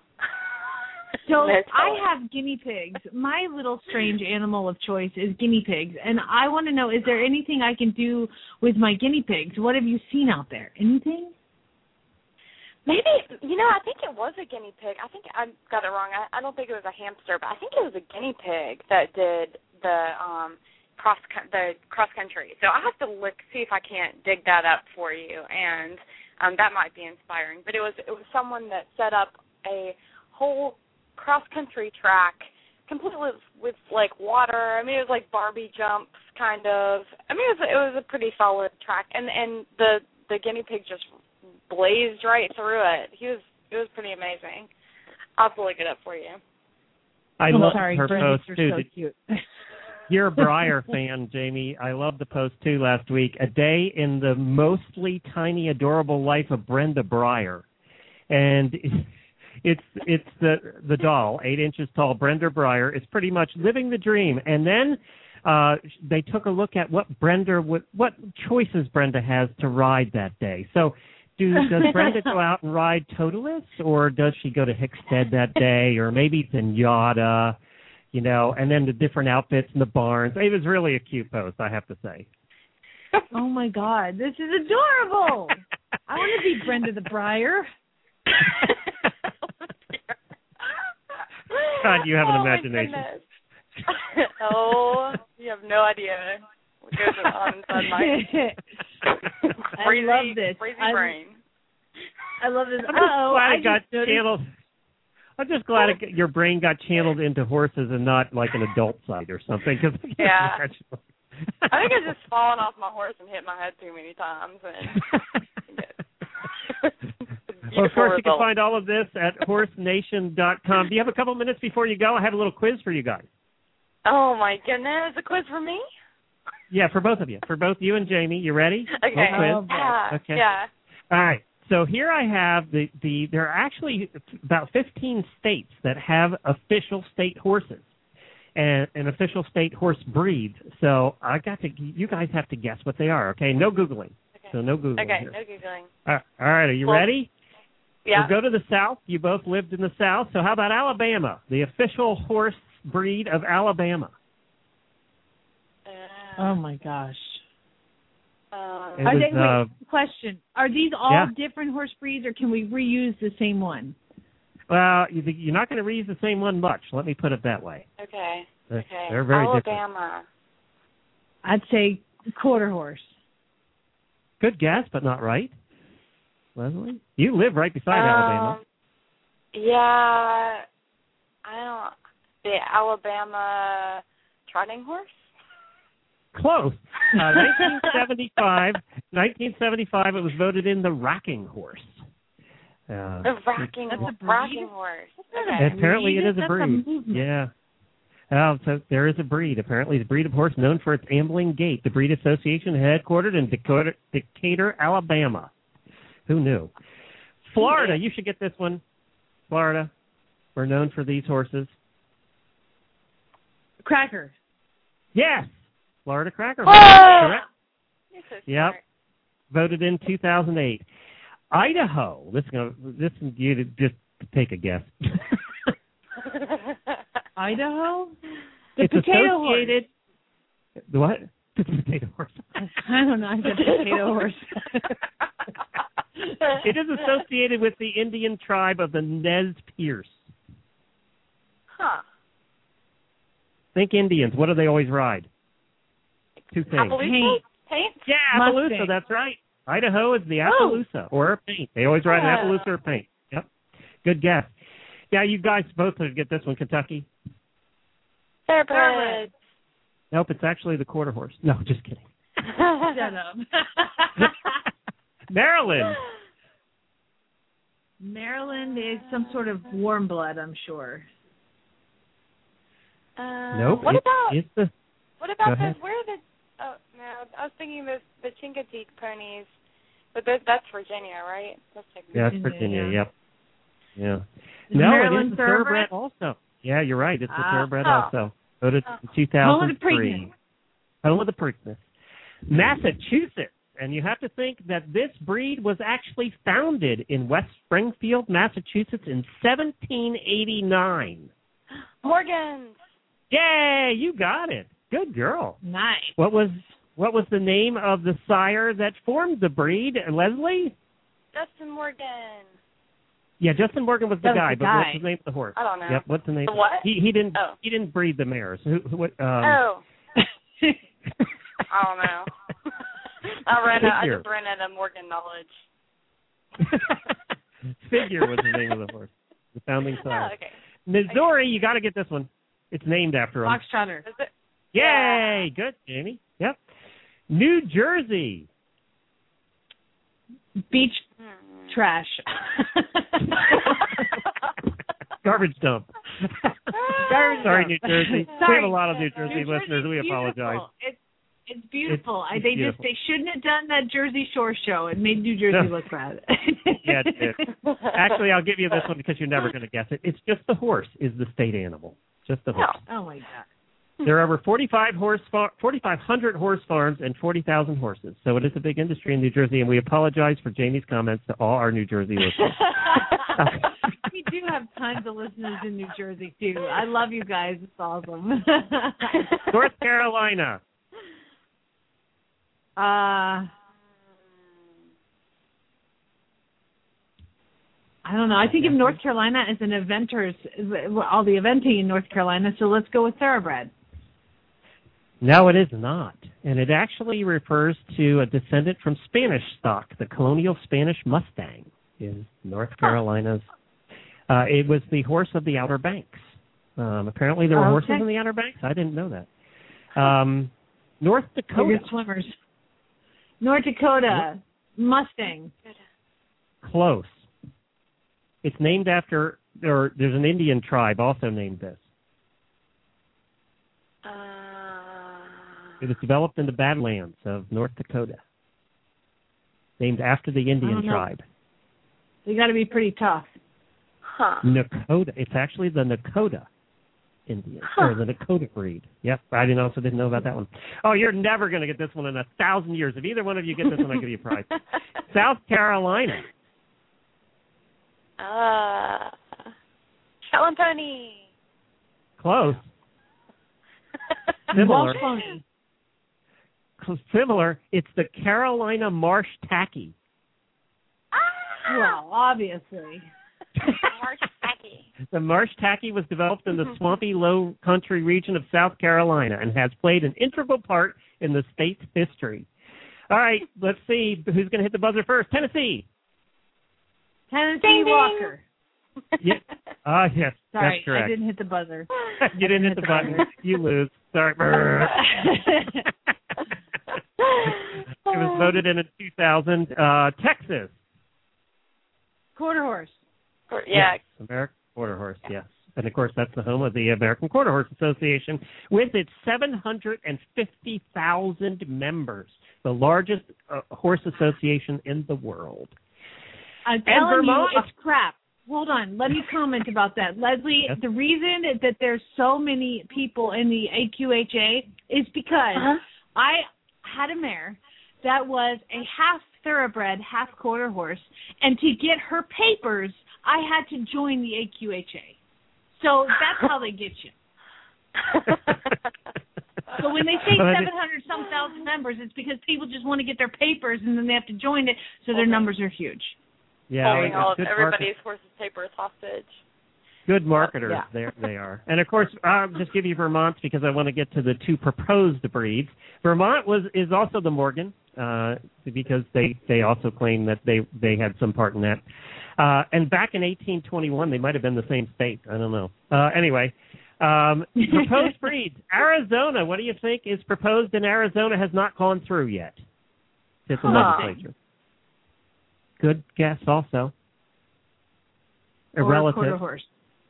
Speaker 4: So
Speaker 14: No
Speaker 4: I
Speaker 14: telling.
Speaker 4: have guinea pigs. My little strange animal of choice is guinea pigs, and I want to know, is there anything I can do with my guinea pigs? What have you seen out there? Anything?
Speaker 14: Maybe, you know, I think it was a guinea pig. I think I got it wrong. I, I don't think it was a hamster, but I think it was a guinea pig that did the um, cross the cross country. So I have to look, see if I can't dig that up for you, and um, that might be inspiring. But it was it was someone that set up a whole cross country track, completely with, with like water. I mean, it was like Barbie jumps, kind of. I mean, it was it was a pretty solid track, and and the the guinea pig just blazed right through it. He was it was pretty amazing. I'll have to look it up for you.
Speaker 2: I
Speaker 4: oh,
Speaker 2: love
Speaker 4: sorry,
Speaker 2: her
Speaker 4: Brenda,
Speaker 2: post,
Speaker 4: you're
Speaker 2: too.
Speaker 4: so
Speaker 2: Did-
Speaker 4: cute.
Speaker 2: You're a Breyer fan, Jamie. I love the post, too, last week. A day in the mostly tiny, adorable life of Brenda Breyer. And it's it's the the doll, eight inches tall, Brenda Breyer, is pretty much living the dream. And then uh, they took a look at what Brenda, what, what choices Brenda has to ride that day. So do, does Brenda go out and ride Totalis, or does she go to Hickstead that day, or maybe Zenyatta? You know, and then the different outfits in the barns. It was really a cute post, I have to say.
Speaker 4: Oh, my God. This is adorable. I want to be Brenda the Breyer.
Speaker 2: God, you have an
Speaker 14: oh,
Speaker 2: imagination.
Speaker 14: My oh, you have no idea what goes on inside my crazy,
Speaker 4: I love this.
Speaker 14: crazy
Speaker 4: I,
Speaker 14: brain.
Speaker 4: I love this.
Speaker 2: I'm just
Speaker 4: Uh-oh,
Speaker 2: glad
Speaker 4: I
Speaker 2: it got
Speaker 4: just noticed-
Speaker 2: channeled. I'm just glad it, your brain got channeled into horses and not like an adult site or something. Cause
Speaker 14: Yeah. I think I just fallen off my horse and hit my head too many times. And
Speaker 2: Well, of course, you can find all of this at horse nation dot com. Do you have a couple minutes before you go? I have a little quiz for you guys.
Speaker 14: Oh, my goodness. A quiz for me?
Speaker 2: Yeah, for both of you. For both you and Jamie. You ready?
Speaker 14: Okay.
Speaker 2: Little quiz.
Speaker 14: Yeah.
Speaker 2: Okay.
Speaker 14: Yeah.
Speaker 2: All right. So here I have the, the there are actually about fifteen states that have official state horses and, and official state horse breeds. So I got to you guys have to guess what they are, okay? No Googling.
Speaker 14: Okay.
Speaker 2: So no Googling
Speaker 14: Okay,
Speaker 2: here.
Speaker 14: no Googling.
Speaker 2: All right, all right, are you
Speaker 14: Well,
Speaker 2: ready?
Speaker 14: Yeah.
Speaker 2: We'll go to the South. You both lived in the South. So how about Alabama, the official horse breed of Alabama?
Speaker 10: Oh, my gosh.
Speaker 14: Um,
Speaker 2: It
Speaker 4: Are
Speaker 2: was,
Speaker 4: they, wait,
Speaker 2: uh,
Speaker 4: question. Are these all
Speaker 2: Yeah.
Speaker 4: different horse breeds, or can we reuse the same one?
Speaker 2: Well, you- you're not going to reuse the same one much. Let me put it that way.
Speaker 14: okay.
Speaker 2: They're,
Speaker 14: Okay.
Speaker 2: they're very different.
Speaker 14: Alabama.
Speaker 4: I'd say quarter horse.
Speaker 2: Good guess, but not right. Leslie, you live right beside
Speaker 14: Um,
Speaker 2: Alabama.
Speaker 14: Yeah. I don't. The Alabama trotting horse?
Speaker 2: Close. Uh, nineteen seventy-five. nineteen seventy-five. It was voted in the rocking horse. Uh,
Speaker 14: The rocking,
Speaker 4: That's a breed?
Speaker 14: rocking horse. Okay.
Speaker 2: apparently, it is a
Speaker 4: That's a
Speaker 2: breed.
Speaker 4: movement.
Speaker 2: yeah. Oh, so there is a breed. Apparently, the breed of horse known for its ambling gait. The Breed Association headquartered in Decatur, Decatur, Alabama. Who knew? Florida. You should get this one. Florida. We're known for these horses.
Speaker 4: Cracker.
Speaker 2: Yes. Florida Cracker.
Speaker 14: Oh!
Speaker 2: Correct.
Speaker 14: You're so
Speaker 2: Yep.
Speaker 14: smart.
Speaker 2: Voted in two thousand eight. Idaho. This is gonna, this is you to just take a guess.
Speaker 4: Idaho? The
Speaker 2: it's
Speaker 4: potato
Speaker 2: associated. The what? The potato horse.
Speaker 4: horse. I don't know. I said potato horse.
Speaker 2: It is associated with the Indian tribe of the Nez Perce.
Speaker 14: Huh.
Speaker 2: Think Indians. What do they always ride? Two things.
Speaker 14: Appaloosa?
Speaker 4: Paint.
Speaker 14: Paint?
Speaker 2: Yeah,
Speaker 4: Mustang.
Speaker 2: Appaloosa. That's right. Idaho is the
Speaker 4: Oh.
Speaker 2: Appaloosa or a paint. They always ride an
Speaker 14: Yeah.
Speaker 2: Appaloosa or paint. Yep. Good guess. Yeah, you guys both would get this one. Kentucky.
Speaker 14: Thoroughbred.
Speaker 2: Nope, it's actually the quarter horse. No, just kidding.
Speaker 4: Shut up.
Speaker 2: Maryland.
Speaker 4: Maryland is some sort of warm blood, I'm sure.
Speaker 14: Uh,
Speaker 2: Nope.
Speaker 14: What
Speaker 2: it-
Speaker 14: about
Speaker 2: it's the
Speaker 14: what
Speaker 2: Go
Speaker 14: about
Speaker 2: ahead.
Speaker 14: those? Where are the? Oh no, I was thinking the the Chincoteague ponies, but those, that's Virginia, right? That's like
Speaker 2: Yeah, it's
Speaker 4: Virginia,
Speaker 2: Virginia.
Speaker 4: yeah.
Speaker 2: Yep. Yeah.
Speaker 4: Is
Speaker 2: No,
Speaker 4: Maryland
Speaker 2: it is the thoroughbred
Speaker 4: thoroughbred?
Speaker 2: also. Yeah, you're right. It's the
Speaker 4: Ah.
Speaker 2: thoroughbred
Speaker 14: Oh.
Speaker 2: also. Voted
Speaker 14: Oh.
Speaker 2: in two
Speaker 4: Home of
Speaker 2: thousand
Speaker 4: the
Speaker 2: three.
Speaker 4: Preakness.
Speaker 2: Home of the Preakness. Massachusetts. And you have to think that this breed was actually founded in West Springfield, Massachusetts in seventeen eighty-nine.
Speaker 14: Morgan's.
Speaker 2: Yay, you got it. Good girl.
Speaker 4: Nice.
Speaker 2: What was what was the name of the sire that formed the breed, Leslie?
Speaker 14: Justin Morgan.
Speaker 2: Yeah, Justin Morgan was the
Speaker 4: That was
Speaker 2: guy,
Speaker 4: the
Speaker 2: but
Speaker 4: guy.
Speaker 2: what's the name of the horse?
Speaker 14: I don't know.
Speaker 2: Yep, what's the name?
Speaker 14: The what?
Speaker 2: He he didn't
Speaker 14: Oh.
Speaker 2: he didn't breed the mares. Who, who- what um
Speaker 14: Oh, I don't know. I ran. A, I
Speaker 2: Figure.
Speaker 14: just ran out of Morgan knowledge.
Speaker 2: Figure was the name of the horse. The founding
Speaker 14: Oh,
Speaker 2: sire.
Speaker 14: okay.
Speaker 2: Missouri, you got to get this one. It's named after him.
Speaker 4: Foxtrotter.
Speaker 14: Is it?
Speaker 2: Yay! Good, Jamie. Yep. New Jersey.
Speaker 4: Beach
Speaker 14: Hmm.
Speaker 4: trash.
Speaker 2: Garbage dump.
Speaker 4: Garbage
Speaker 2: Sorry,
Speaker 4: dump.
Speaker 2: New Jersey. We
Speaker 4: Sorry.
Speaker 2: have a lot of New Jersey
Speaker 4: New
Speaker 2: listeners. We
Speaker 4: Jersey's
Speaker 2: apologize.
Speaker 4: beautiful. It's it's beautiful.
Speaker 2: It's-
Speaker 4: I,
Speaker 2: it's
Speaker 4: they
Speaker 2: beautiful.
Speaker 4: just they shouldn't have done that Jersey Shore show. It made New Jersey
Speaker 2: No.
Speaker 4: look bad.
Speaker 2: Yeah, it did. Actually, I'll give you this one because you're never going to guess it. It's just the horse is the state animal. Just the horse.
Speaker 4: Oh my god.
Speaker 2: There are over forty-five horse far- forty-five hundred horse farms and forty thousand horses. So it is a big industry in New Jersey, and we apologize for Jamie's comments to all our New Jersey listeners.
Speaker 4: We do have tons of listeners in New Jersey too. I love you guys. It's awesome.
Speaker 2: North Carolina.
Speaker 4: Uh, I don't know. I think of North Carolina as an eventers, all the eventing in North Carolina. So let's go with thoroughbred.
Speaker 2: No, it is not. And it actually refers to a descendant from Spanish stock. The colonial Spanish Mustang is North Carolina's. Uh, it was the horse of the Outer Banks. Um, apparently there were
Speaker 4: Okay.
Speaker 2: horses in the Outer Banks. I didn't know that. Um, North
Speaker 4: They're
Speaker 2: Dakota.
Speaker 4: good swimmers. North Dakota Mustang.
Speaker 2: Close. It's named after, or there's an Indian tribe also named this.
Speaker 14: Uh,
Speaker 2: it was developed in the Badlands of North Dakota. Named after the Indian tribe.
Speaker 4: They got to be pretty tough.
Speaker 14: Huh.
Speaker 2: Nakota. It's actually the Nakota Indian,
Speaker 14: huh.
Speaker 2: or the Nakota breed. Yep, I didn't also didn't know about that one. Oh, you're never going to get this one in a thousand years. If either one of you get this one, I'll give you a prize. South Carolina.
Speaker 14: Uh, Shetland pony.
Speaker 2: Close. Similar.
Speaker 4: Pony.
Speaker 2: Similar. It's the Carolina Marsh Tacky.
Speaker 14: Ah!
Speaker 4: Well, obviously.
Speaker 14: Marsh Tacky.
Speaker 2: The Marsh Tacky was developed in the swampy low country region of South Carolina and has played an integral part in the state's history. All right, let's see who's going to hit the buzzer first. Tennessee.
Speaker 4: Tennessee
Speaker 14: Ding, ding.
Speaker 4: Walker.
Speaker 2: Yeah. Ah, yes,
Speaker 4: Sorry,
Speaker 2: that's correct.
Speaker 4: I didn't hit the buzzer.
Speaker 2: You didn't hit the button. You lose. Sorry. It was voted in in two thousand. Uh, Texas.
Speaker 4: Quarter horse.
Speaker 14: Yeah.
Speaker 2: Yes, American Quarter Horse, yes. And, of course, that's the home of the American Quarter Horse Association with its seven hundred fifty thousand members, the largest uh, horse association in the world.
Speaker 4: I'm
Speaker 2: And
Speaker 4: telling
Speaker 2: Vermont.
Speaker 4: you, it's crap. Hold on. Let me comment about that. Leslie,
Speaker 2: Yes.
Speaker 4: the reason that there's so many people in the A Q H A is because
Speaker 14: Uh-huh.
Speaker 4: I had a mare that was a half thoroughbred, half quarter horse, and to get her papers, I had to join the A Q H A. So that's how they get you. So when they say seven hundred some thousand members, it's because people just want to get their papers and then they have to join it, so their numbers are huge.
Speaker 2: Yeah,
Speaker 14: Holding all of
Speaker 2: good
Speaker 14: everybody's
Speaker 2: market-
Speaker 14: horse's papers hostage.
Speaker 2: Good marketers,
Speaker 4: Yeah.
Speaker 2: there they are. And, of course, I'll just give you Vermont's because I want to get to the two proposed breeds. Vermont was is also the Morgan uh, because they, they also claim that they, they had some part in that. Uh, and back in eighteen twenty-one, they might have been the same state. I don't know. Uh, anyway, um, proposed breeds. Arizona, what do you think is proposed in Arizona has not gone through yet? It's the
Speaker 14: Huh.
Speaker 2: legislature. Good guess also. A
Speaker 4: Or
Speaker 2: relative.
Speaker 4: quarter horse.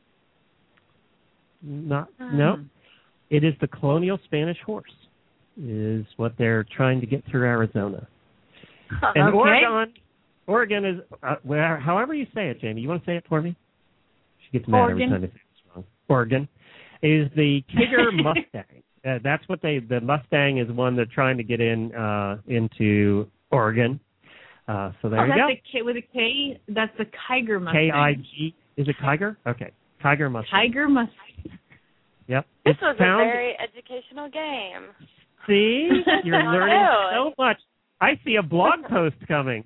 Speaker 2: Not,
Speaker 4: Hmm.
Speaker 2: no. It is the colonial Spanish horse is what they're trying to get through Arizona. And
Speaker 4: Okay.
Speaker 2: Oregon, Oregon is, uh, where, however you say it, Jamie. You want to say it for me? She gets mad
Speaker 4: Oregon.
Speaker 2: every time I say it wrong. Oregon is the Kigger Mustang. Uh, that's what they, the Mustang is one they're trying to get in uh, into Oregon. Uh, so there
Speaker 4: Oh,
Speaker 2: you
Speaker 4: that's
Speaker 2: go.
Speaker 4: a K, with a K. That's the Kiger Mustang.
Speaker 2: K I G. Is it Kiger? Okay. Kiger Mustang.
Speaker 4: Tiger Mustang.
Speaker 2: Yep.
Speaker 14: This
Speaker 2: It's
Speaker 14: was
Speaker 2: found,
Speaker 14: a very educational game.
Speaker 2: See? You're
Speaker 14: I
Speaker 2: learning
Speaker 14: know.
Speaker 2: so much. I see a blog post coming.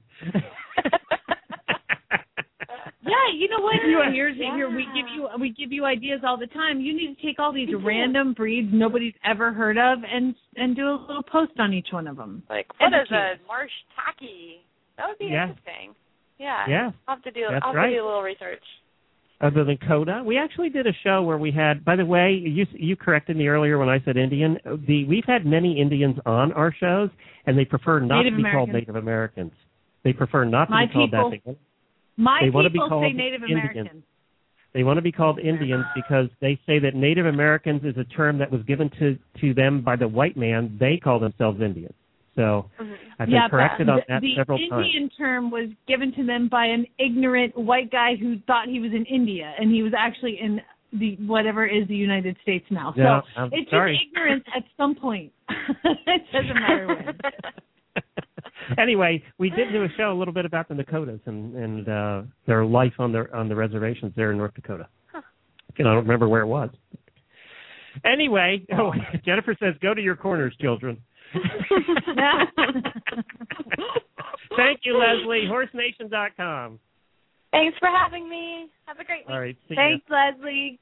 Speaker 4: Yeah, you know what?
Speaker 2: You-
Speaker 4: Here's here we give you we give you ideas all the time. You need to take all these random breeds nobody's ever heard of and and do a little post on each one of them.
Speaker 14: Like, what is
Speaker 4: Educate.
Speaker 14: a marsh tacky? That would be
Speaker 2: Yeah.
Speaker 14: interesting. Yeah.
Speaker 2: Yeah,
Speaker 14: I'll have to do,
Speaker 2: that's
Speaker 14: I'll have
Speaker 2: right.
Speaker 14: to do a little research.
Speaker 2: Other than Coda, we actually did a show where we had. By the way, you you corrected me earlier when I said Indian. The we've had many Indians on our shows, and they prefer not
Speaker 4: Native
Speaker 2: to be called
Speaker 4: Americans.
Speaker 2: Native Americans. They prefer not to
Speaker 4: My
Speaker 2: be called
Speaker 4: people-
Speaker 2: that. They,
Speaker 4: My
Speaker 2: They want to be
Speaker 4: people
Speaker 2: called
Speaker 4: say Native
Speaker 2: Indians.
Speaker 4: American.
Speaker 2: they want to be called Indians because they say that Native Americans is a term that was given to to them by the white man. They call themselves Indians. So I've been
Speaker 4: Yeah,
Speaker 2: corrected
Speaker 4: but
Speaker 2: on
Speaker 4: the,
Speaker 2: that
Speaker 4: the
Speaker 2: several times.
Speaker 4: Indian term was given to them by an ignorant white guy who thought he was in India, and he was actually in the whatever is the United States now. So
Speaker 2: Yeah, I'm
Speaker 4: it's
Speaker 2: sorry.
Speaker 4: just ignorance at some point. It doesn't matter when.
Speaker 2: Anyway, we did do a show a little bit about the Dakotas and and uh, their life on the on the reservations there in North Dakota.
Speaker 14: Huh.
Speaker 2: And I don't remember where it was. Anyway, oh, Jennifer says, "Go to your corners, children." Thank you, Leslie. horse nation dot com.
Speaker 14: Thanks for having me. Have a great week.
Speaker 2: All right, see
Speaker 4: Thanks,
Speaker 2: ya.
Speaker 4: Leslie.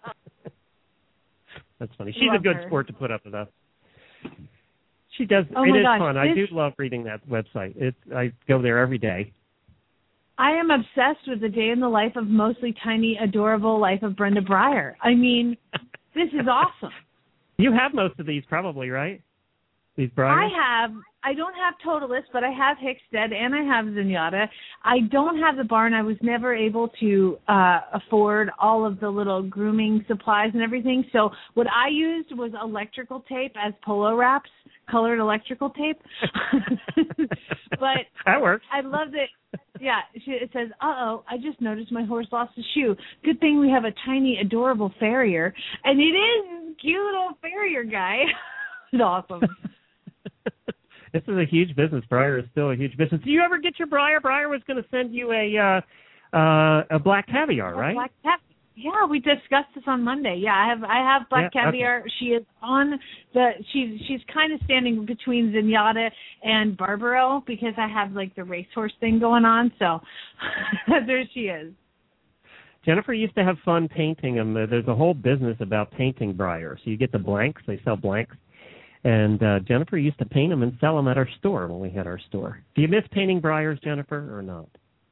Speaker 2: That's funny. She's
Speaker 4: Love
Speaker 2: a good
Speaker 4: her.
Speaker 2: sport to put up with us. She does.
Speaker 4: Oh
Speaker 2: it
Speaker 4: my
Speaker 2: is
Speaker 4: gosh,
Speaker 2: fun. I
Speaker 4: this-
Speaker 2: do love reading that website. It. I go there every day.
Speaker 4: I am obsessed with the day in the life of mostly tiny, adorable life of Brenda Breyer. I mean, this is awesome.
Speaker 2: You have most of these, probably, right? These Breyers?
Speaker 4: I have. I don't have Totalist, but I have Hickstead and I have Zenyatta. I don't have the barn. I was never able to uh, afford all of the little grooming supplies and everything. So what I used was electrical tape as polo wraps, colored electrical tape. But
Speaker 2: that works.
Speaker 4: I loved it. Yeah, it says, uh-oh, I just noticed my horse lost a shoe. Good thing we have a tiny, adorable farrier. And it is cute little farrier guy. It's awesome.
Speaker 2: This is a huge business. Breyer is still a huge business. Do you ever get your Breyer? Breyer was going to send you a uh, uh, a black caviar, right?
Speaker 4: Black caviar. Yeah, we discussed this on Monday. Yeah, I have I have black
Speaker 2: yeah,
Speaker 4: caviar.
Speaker 2: Okay.
Speaker 4: She is on the she's she's kind of standing between Zenyatta and Barbaro because I have like the racehorse thing going on. So there she is.
Speaker 2: Jennifer used to have fun painting them. There's a whole business about painting Breyer. So you get the blanks. They sell blanks. And uh, Jennifer used to paint them and sell them at our store when we had our store. Do you miss painting Breyers, Jennifer, or not?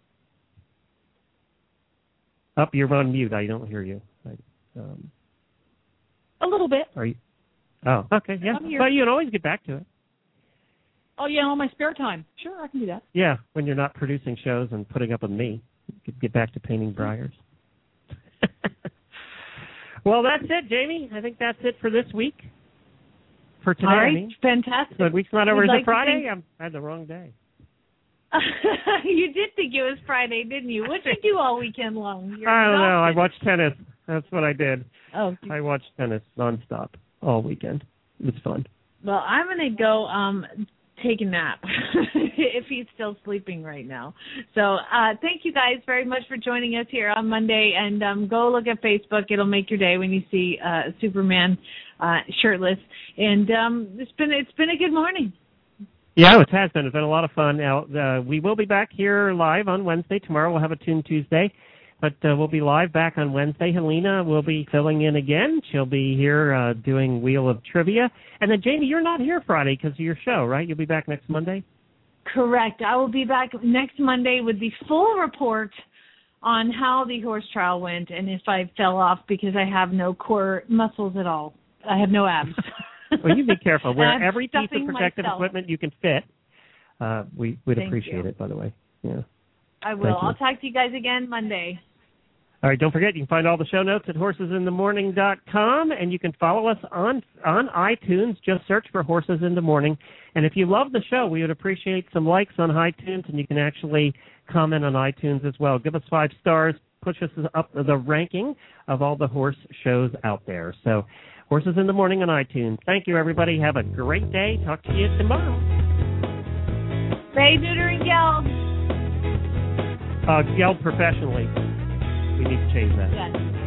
Speaker 2: Up, you're on mute. I don't hear you. I, um,
Speaker 10: a little bit.
Speaker 2: Are you? Oh, okay, yeah.
Speaker 10: I'm here.
Speaker 2: But you can always get back to it.
Speaker 10: Oh, yeah, on my spare time. Sure, I can do that.
Speaker 2: Yeah, when you're not producing shows and putting up with me, you could get back to painting Breyers. Well, that's it, Jamie. I think that's it for this week. For today,
Speaker 4: All right,
Speaker 2: I mean.
Speaker 4: fantastic.
Speaker 2: The week's not over.
Speaker 4: We'd
Speaker 2: Is
Speaker 4: like
Speaker 2: it Friday?
Speaker 4: Think...
Speaker 2: I had the wrong day.
Speaker 4: You did think it was Friday, didn't you? What did you do all weekend long? You're
Speaker 2: I don't
Speaker 4: exhausted.
Speaker 2: know. I watched tennis. That's what I did.
Speaker 4: Oh,
Speaker 2: I watched tennis nonstop all weekend. It was fun.
Speaker 4: Well, I'm going to go um, take a nap if he's still sleeping right now. So uh, thank you guys very much for joining us here on Monday. And um, go look at Facebook. It'll make your day when you see uh, Superman uh, shirtless. And um, it's been it's been a good morning.
Speaker 2: Yeah, it has been. It's been a lot of fun. Now, uh, we will be back here live on Wednesday. Tomorrow we'll have a Tune Tuesday. But uh, we'll be live back on Wednesday. Helena will be filling in again. She'll be here uh, doing Wheel of Trivia. And then, Jamie, you're not here Friday because of your show, right? You'll be back next Monday?
Speaker 4: Correct. I will be back next Monday with the full report on how the horse trial went and if I fell off because I have no core muscles at all. I have no abs.
Speaker 2: Well, you be careful. Wear
Speaker 4: I'm
Speaker 2: every piece of
Speaker 4: stuffing
Speaker 2: protective
Speaker 4: myself.
Speaker 2: equipment you can fit. Uh, we would
Speaker 4: Thank
Speaker 2: appreciate
Speaker 4: you.
Speaker 2: it, by the way. Yeah.
Speaker 4: I will. I'll talk to you guys again Monday.
Speaker 2: All right, don't forget, you can find all the show notes at horses in the morning dot com, and you can follow us on on iTunes. Just search for Horses in the Morning. And if you love the show, we would appreciate some likes on iTunes, and you can actually comment on iTunes as well. Give us five stars, push us up the ranking of all the horse shows out there. So, Horses in the Morning on iTunes. Thank you, everybody. Have a great day. Talk to you tomorrow.
Speaker 4: Spay, neuter, and geld.
Speaker 2: Uh, geld professionally. We need to change that.
Speaker 4: Yes.